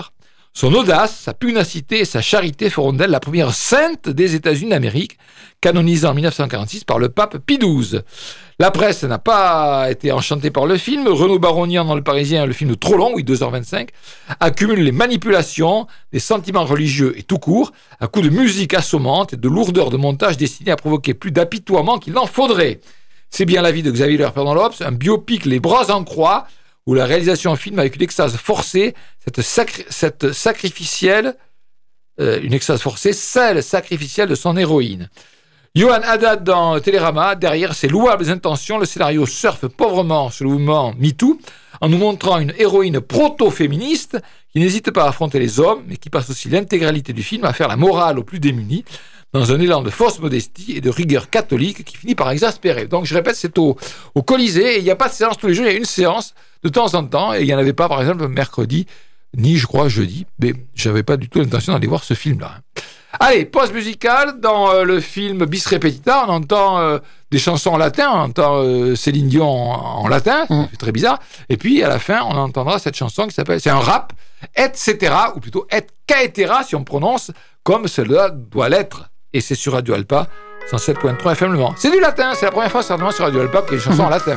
Son audace, sa pugnacité et sa charité feront d'elle la première sainte des États-Unis d'Amérique, canonisée en dix-neuf cent quarante-six par le pape Pie douze. La presse n'a pas été enchantée par le film. Renaud Baronian dans Le Parisien, le film trop long, oui, deux heures vingt-cinq, accumule les manipulations, les sentiments religieux et tout court, à coups de musique assommante et de lourdeur de montage destinée à provoquer plus d'apitoiement qu'il n'en faudrait. C'est bien l'avis de Xavier Lerper dans l'Obs, un biopic les bras en croix, où la réalisation en film avec une extase forcée, cette, sacri- cette sacrificielle, euh, une extase forcée, celle sacrificielle de son héroïne. Johan Haddad dans Télérama, derrière ses louables intentions, le scénario surfe pauvrement sur le mouvement MeToo, en nous montrant une héroïne proto-féministe qui n'hésite pas à affronter les hommes, mais qui passe aussi l'intégralité du film à faire la morale aux plus démunis, dans un élan de fausse modestie et de rigueur catholique qui finit par exaspérer. Donc je répète, c'est au, au Colisée, et il n'y a pas de séance tous les jours, il y a une séance de temps en temps, et il n'y en avait pas, par exemple, mercredi, ni, je crois, jeudi, mais j'avais pas du tout l'intention d'aller voir ce film-là. Allez, pause musicale, dans euh, le film Bis Repetita, on entend euh, des chansons en latin, on entend euh, Céline Dion en, en latin, mmh. C'est très bizarre, et puis à la fin, on entendra cette chanson qui s'appelle, c'est un rap, et cetera, ou plutôt et caetera, si on prononce comme cela doit l'être, et c'est sur Radio Alpa, cent sept virgule trois F M Le Mans. C'est du latin, c'est la première fois certainement sur Radio Alpa qu'il y a des chansons mmh. en latin.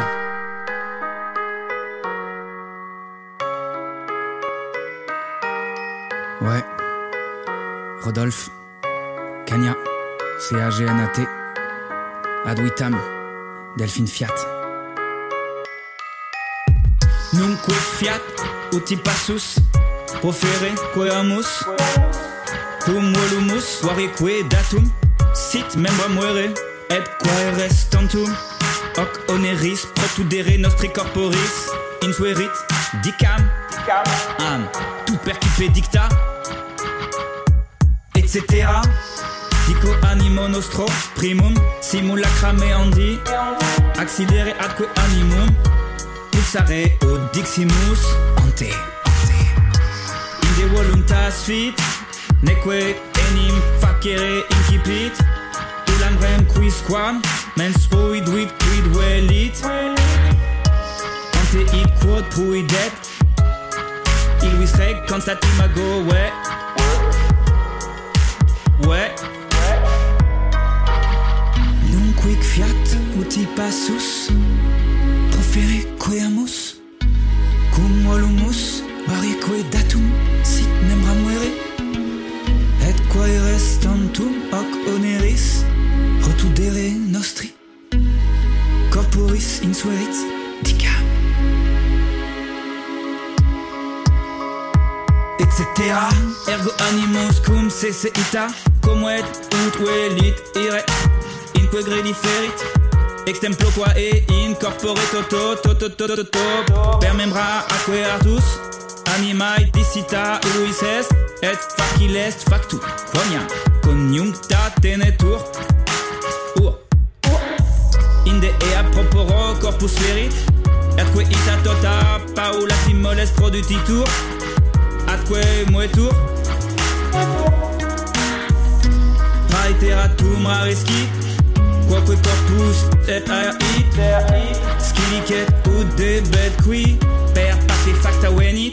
Ouais, Rodolphe, Cagna, C A G N A T, Ad vitam, Delphine Fiat. Nunque fiat, uti passus, profere queamus, cum volumus, varique datum, sit membra muere, et quae restantum, hoc oneris protudere nostri corporis, insuerit, dicam, am, tout percipe dicta, et cetera. Dico animo nostro primum simulacra meandi, accidere atque animum, pulsare o diximus ante. Inde voluntas fit, neque enim facere incipit, ulam rem quisquam, mens fuit vit quid velit, ante id quod pruidet, ilvis reg constatimago, ouais. Ouais. Nunquid fiat uti passus, profere queamus, cum volumus, varique datum, sit membra muere, et quae restantum hoc oneris, rotudere nostri, corporis insuerit, dicam. Et cetera. Ergo animus cum sese ita, como et ut velit ire, inque gredi ferit, extemplo quae in corpore toto toto toto toto, per membra aquae artus, animae dicita uis est, et facil est factu, quoniam conjuncta tenetur, ur. Inde ea proporo corpus ferit, atque ita tota paulatim est produtitur, atque moetur, praeteratum raresci, quoque corpus et aerit, scilicet ut debet qui per parte facta venit.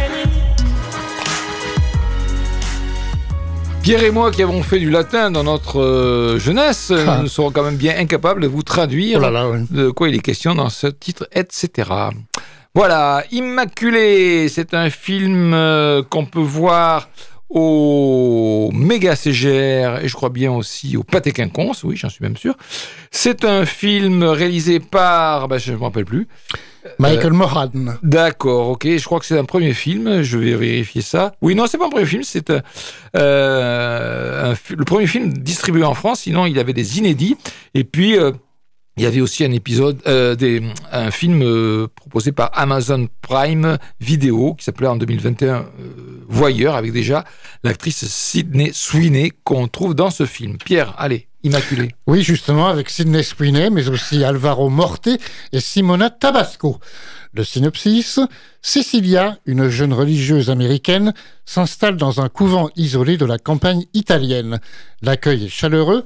Pierre et moi qui avons fait du latin dans notre euh, jeunesse, ah. nous serons quand même bien incapables de vous traduire oh là là, oui. de quoi il est question dans ce titre, et cetera. Voilà, Immaculé, c'est un film euh, qu'on peut voir au Méga C G R et je crois bien aussi au Pâté Quinconce, oui, j'en suis même sûr. C'est un film réalisé par, ben, je ne me rappelle plus. Michael euh, Moran. D'accord, ok, je crois que c'est un premier film, je vais vérifier ça. Oui, non, c'est pas un premier film, c'est un, euh, un, le premier film distribué en France, sinon il y avait des inédits. Et puis... Euh, il y avait aussi un épisode, euh, des, un film euh, proposé par Amazon Prime Video qui s'appelait en deux mille vingt et un euh, Voyeur, avec déjà l'actrice Sydney Sweeney qu'on trouve dans ce film. Pierre, allez, Immaculé. Oui, justement, avec Sydney Sweeney, mais aussi Alvaro Morte et Simona Tabasco. Le synopsis, Cecilia, une jeune religieuse américaine, s'installe dans un couvent isolé de la campagne italienne. L'accueil est chaleureux,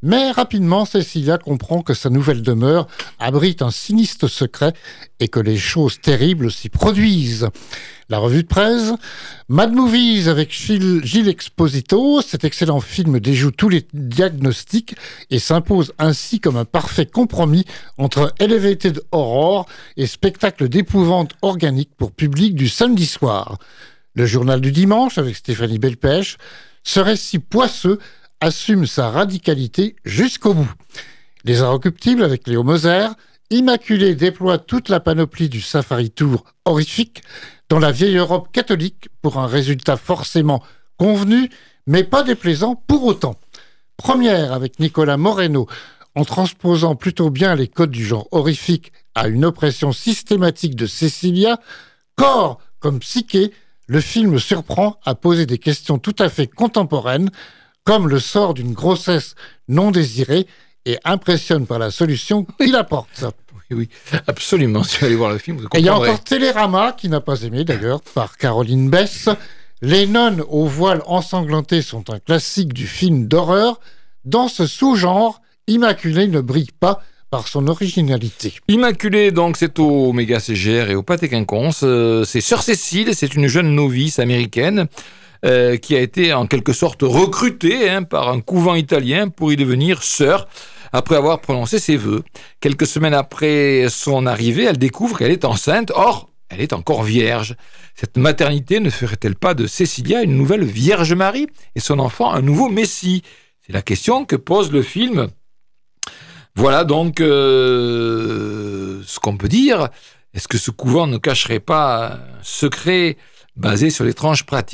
Mais rapidement, Cécilia comprend que sa nouvelle demeure abrite un sinistre secret et que les choses terribles s'y produisent. La revue de presse, Mad Movies avec Gilles, Gilles Exposito, cet excellent film déjoue tous les diagnostics et s'impose ainsi comme un parfait compromis entre Elevated Horror et spectacle d'épouvante organique pour public du samedi soir. Le journal du dimanche avec Stéphanie Belpèche, ce récit poisseux assume sa radicalité jusqu'au bout. Les Inrecuptibles avec Léo Moser, Immaculée déploie toute la panoplie du Safari Tour horrifique dans la vieille Europe catholique pour un résultat forcément convenu, mais pas déplaisant pour autant. Première avec Nicolas Moreno, en transposant plutôt bien les codes du genre horrifique à une oppression systématique de Cécilia, corps comme psyché, le film surprend à poser des questions tout à fait contemporaines, comme le sort d'une grossesse non désirée, et impressionne par la solution qu'il apporte. Oui, oui, absolument. Si vous allez voir le film, vous comprendrez. Et il y a encore Télérama, qui n'a pas aimé d'ailleurs, par Caroline Bess. Les nonnes au voile ensanglanté sont un classique du film d'horreur. Dans ce sous-genre, Immaculée ne brille pas par son originalité. Immaculée, donc, c'est au Méga C G R et au Pâté Quinconce. Euh, c'est Sœur Cécile, c'est une jeune novice américaine euh, qui a été en quelque sorte recrutée hein, par un couvent italien pour y devenir sœur après avoir prononcé ses vœux. Quelques semaines après son arrivée, elle découvre qu'elle est enceinte. Or, elle est encore vierge. Cette maternité ne ferait-elle pas de Cécilia une nouvelle Vierge Marie et son enfant un nouveau Messie ? C'est la question que pose le film. Voilà donc euh, ce qu'on peut dire. Est-ce que ce couvent ne cacherait pas un secret basé sur l'étrange pratique ?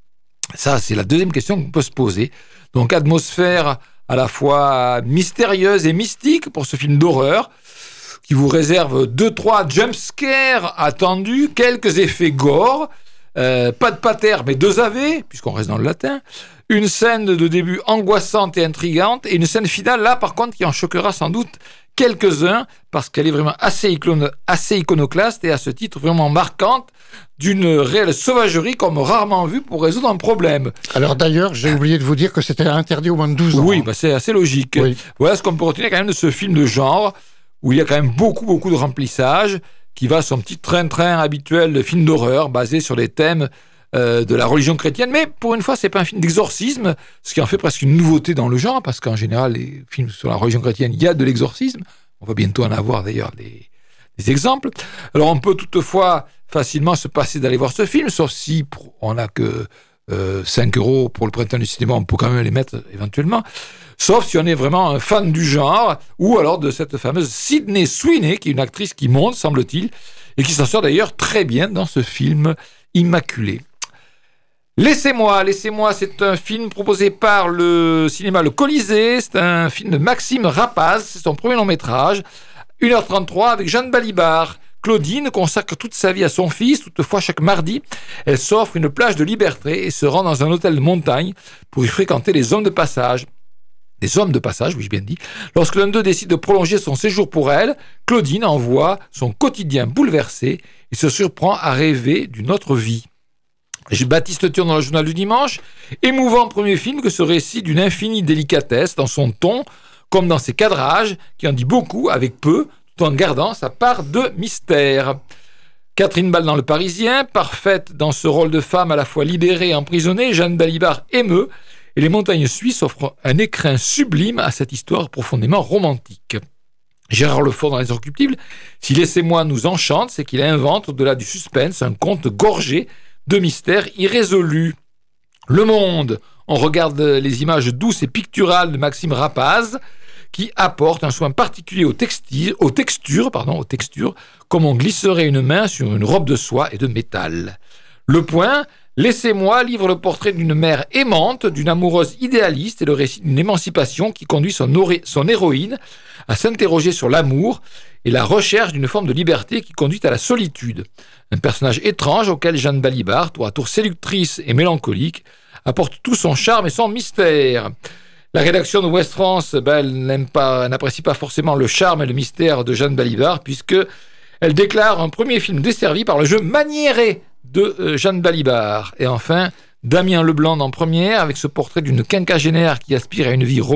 Ça, c'est la deuxième question qu'on peut se poser. Donc, atmosphère à la fois mystérieuse et mystique pour ce film d'horreur qui vous réserve deux, trois jumpscares attendus, quelques effets gore, euh, pas de pater, mais deux A V, puisqu'on reste dans le latin, une scène de début angoissante et intrigante, et une scène finale, là, par contre, qui en choquera sans doute quelques-uns, parce qu'elle est vraiment assez, icono- assez iconoclaste et à ce titre vraiment marquante, d'une réelle sauvagerie comme rarement vue pour résoudre un problème. Alors d'ailleurs, j'ai oublié de vous dire que c'était interdit au moins de douze ans. Oui, bah c'est assez logique. Oui. Voilà ce qu'on peut retenir quand même de ce film de genre, où il y a quand même beaucoup, beaucoup de remplissage, qui va à son petit train-train habituel de film d'horreur, basé sur les thèmes euh, de la religion chrétienne. Mais pour une fois, c'est pas un film d'exorcisme, ce qui en fait presque une nouveauté dans le genre, parce qu'en général, les films sur la religion chrétienne, il y a de l'exorcisme. On va bientôt en avoir d'ailleurs des, des exemples. Alors on peut toutefois facilement se passer d'aller voir ce film, sauf si on n'a que euh, cinq euros pour le printemps du cinéma, on peut quand même les mettre éventuellement, sauf si on est vraiment un fan du genre, ou alors de cette fameuse Sydney Sweeney, qui est une actrice qui monte, semble-t-il, et qui s'en sort d'ailleurs très bien dans ce film Immaculée. Laissez-moi, Laissez-moi, c'est un film proposé par le cinéma Le Colisée, c'est un film de Maxime Rapaz, c'est son premier long métrage, une heure trente-trois avec Jeanne Balibar. Claudine consacre toute sa vie à son fils. Toutefois, chaque mardi, elle s'offre une plage de liberté et se rend dans un hôtel de montagne pour y fréquenter les hommes de passage. Les hommes de passage, oui, j'ai bien dit. Lorsque l'un d'eux décide de prolonger son séjour pour elle, Claudine envoie son quotidien bouleversé et se surprend à rêver d'une autre vie. Baptiste Thion dans le journal du dimanche, émouvant premier film que ce récit d'une infinie délicatesse dans son ton, comme dans ses cadrages, qui en dit beaucoup avec peu, tout en gardant sa part de mystère. Catherine Ball dans Le Parisien, parfaite dans ce rôle de femme à la fois libérée et emprisonnée, Jeanne Balibar émeut, et Les Montagnes Suisses offrent un écrin sublime à cette histoire profondément romantique. Gérard Lefort dans Les Inrecuptibles, si Laissez-moi nous enchante, c'est qu'il invente, au-delà du suspense, un conte gorgé de mystères irrésolus. Le Monde, on regarde les images douces et picturales de Maxime Rapaz, qui apporte un soin particulier aux, textiles, aux textures, pardon, aux textures, comme on glisserait une main sur une robe de soie et de métal. Le Point, Laissez-moi livre le portrait d'une mère aimante, d'une amoureuse idéaliste et le récit d'une émancipation qui conduit son, oré- son héroïne à s'interroger sur l'amour et la recherche d'une forme de liberté qui conduit à la solitude. Un personnage étrange auquel Jeanne Balibar, tour à tour séductrice et mélancolique, apporte tout son charme et son mystère. La rédaction de Ouest France, ben, elle n'aime pas, n'apprécie pas forcément le charme et le mystère de Jeanne Balibar, puisque elle déclare un premier film desservi par le jeu maniéré de euh, Jeanne Balibar. Et enfin, Damien Leblanc en première, avec ce portrait d'une quinquagénaire qui aspire à une vie roman-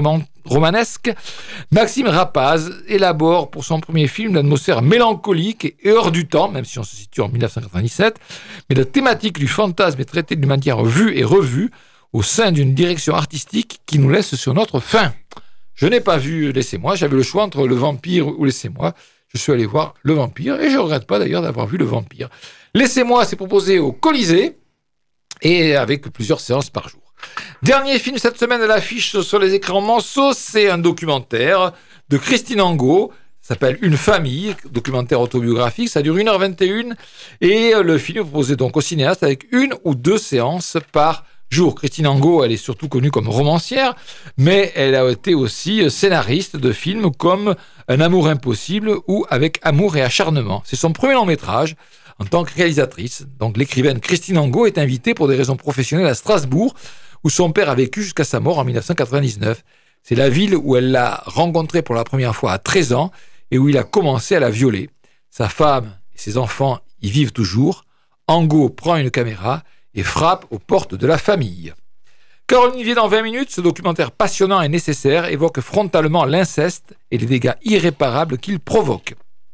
romanesque, Maxime Rapaz élabore pour son premier film l'atmosphère mélancolique et hors du temps, même si on se situe en dix-neuf cent quatre-vingt-dix-sept, mais la thématique du fantasme est traitée d'une manière vue et revue au sein d'une direction artistique qui nous laisse sur notre faim. Je n'ai pas vu Laissez-moi, j'avais le choix entre Le Vampire ou Laissez-moi. Je suis allé voir Le Vampire et je ne regrette pas d'ailleurs d'avoir vu Le Vampire. Laissez-moi, c'est proposé au Colisée et avec plusieurs séances par jour. Dernier film cette semaine à l'affiche sur les écrans Manceau, c'est un documentaire de Christine Angot, ça s'appelle Une famille, documentaire autobiographique, ça dure une heure vingt et une et le film est proposé donc au cinéaste avec une ou deux séances par jour. Christine Angot, elle est surtout connue comme romancière, mais elle a été aussi scénariste de films comme Un amour impossible ou Avec amour et acharnement. C'est son premier long métrage en tant que réalisatrice. Donc l'écrivaine Christine Angot est invitée pour des raisons professionnelles à Strasbourg, où son père a vécu jusqu'à sa mort en dix-neuf cent quatre-vingt-dix-neuf. C'est la ville où elle l'a rencontré pour la première fois à treize ans et où il a commencé à la violer. Sa femme et ses enfants y vivent toujours. Angot prend une caméra et frappe aux portes de la famille. Caroline Vier dans vingt minutes, ce documentaire passionnant et nécessaire évoque frontalement l'inceste et les dégâts irréparables qu'il provoque.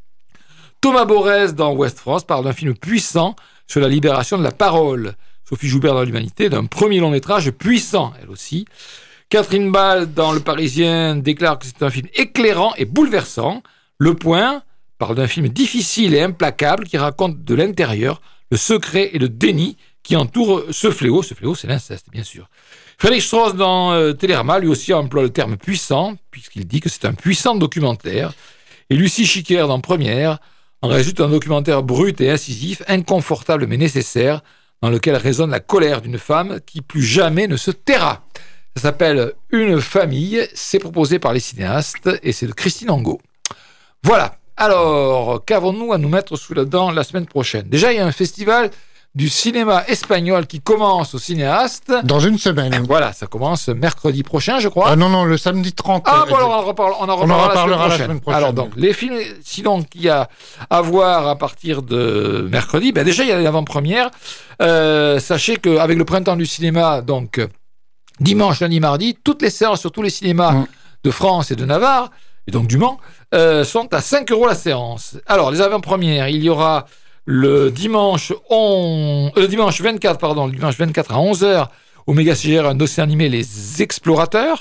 Thomas Borès dans Ouest France parle d'un film puissant sur la libération de la parole. Sophie Joubert dans l'Humanité, d'un premier long métrage puissant, elle aussi. Catherine Ball dans Le Parisien déclare que c'est un film éclairant et bouleversant. Le Point parle d'un film difficile et implacable qui raconte de l'intérieur le secret et le déni qui entoure ce fléau. Ce fléau, c'est l'inceste, bien sûr. Frédéric Strauss, dans euh, Télérama, lui aussi emploie le terme puissant, puisqu'il dit que c'est un puissant documentaire. Et Lucie Chiquer, dans Première, en résulte un documentaire brut et incisif, inconfortable mais nécessaire, dans lequel résonne la colère d'une femme qui plus jamais ne se taira. Ça s'appelle Une famille, c'est proposé par les cinéastes, et c'est de Christine Angot. Voilà. Alors, qu'avons-nous à nous mettre sous la dent la semaine prochaine ? Déjà, il y a un festival du cinéma espagnol qui commence au cinéaste. Dans une semaine. Voilà, ça commence mercredi prochain, je crois. Ah non, non, le samedi trente. Ah, bon, alors on en reparle, on en reparlera, on en reparlera la, semaine la semaine prochaine. Alors, donc, les films, sinon, qu'il y a à voir à partir de mercredi, ben déjà, il y a l'avant-première. Euh, sachez qu'avec le printemps du cinéma, donc, dimanche, lundi, mardi, toutes les séances sur tous les cinémas mmh. de France et de Navarre, et donc du Mans, euh, sont à cinq euros la séance. Alors, les avant-premières, il y aura le dimanche, on... euh, dimanche vingt-quatre, pardon, le dimanche vingt-quatre à onze heures, au Méga C G R, un dossier animé Les Explorateurs.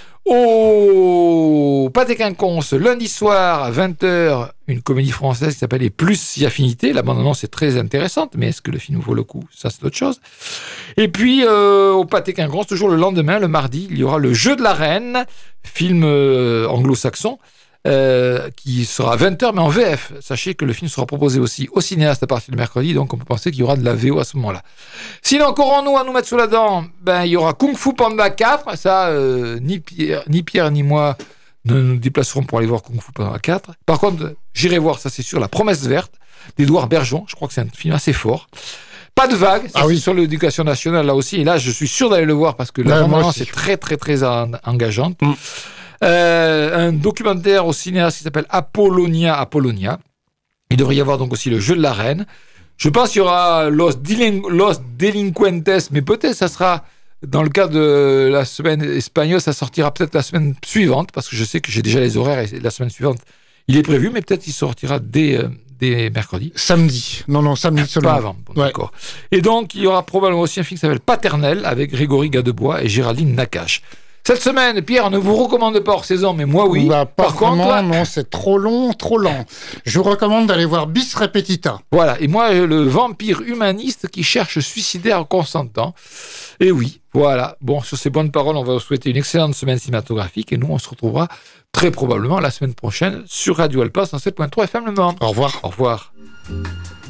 Au Pâté Quinconce, lundi soir à vingt heures, une comédie française qui s'appelle Les Plus si Affinité. La bande-annonce est très intéressante, mais est-ce que le film vaut le coup ? Ça, c'est autre chose. Et puis, euh, au Pâté Quinconce, toujours le lendemain, le mardi, il y aura Le Jeu de la Reine, film euh, anglo-saxon, Euh, qui sera à vingt heures, mais en V F. Sachez que le film sera proposé aussi au cinéaste à partir de mercredi, donc on peut penser qu'il y aura de la V O à ce moment-là. Sinon, qu'aurons-nous à nous mettre sous la dent ? Ben, il y aura Kung Fu Panda quatre, ça, euh, ni, Pierre, ni Pierre ni moi ne nous déplacerons pour aller voir Kung Fu Panda quatre. Par contre, j'irai voir, ça c'est sûr, La Promesse Verte, d'Édouard Bergeon, je crois que c'est un film assez fort. Pas de vague, ça, ah oui. C'est sur l'éducation nationale là aussi, et là je suis sûr d'aller le voir parce que la bande-annonce est très très très engageante. Mm. Euh, un documentaire au cinéaste qui s'appelle Apollonia, Apollonia. Il devrait y avoir donc aussi Le Jeu de la Reine. Je pense qu'il y aura Los, Dilin- Los Delinquentes, mais peut-être ça sera, dans le cas de la semaine espagnole, ça sortira peut-être la semaine suivante, parce que je sais que j'ai déjà les horaires et la semaine suivante, il est prévu, mais peut-être il sortira dès, euh, dès mercredi. Samedi. Non, non, samedi seulement. Pas avant, bon, ouais. D'accord. Et donc, il y aura probablement aussi un film qui s'appelle Paternel, avec Grégory Gadebois et Géraldine Nakache. Cette semaine, Pierre ne vous recommande pas hors saison, mais moi oui. Bah, pas Par vraiment, contre, non, c'est trop long, trop lent. Je vous recommande d'aller voir Bis Repetita. Voilà, et moi, le vampire humaniste qui cherche suicidaire consentant. Et oui, voilà. Bon, sur ces bonnes paroles, on va vous souhaiter une excellente semaine cinématographique et nous, on se retrouvera très probablement la semaine prochaine sur Radio Alpa cent sept point trois F M Le Mans. Au revoir. Au revoir.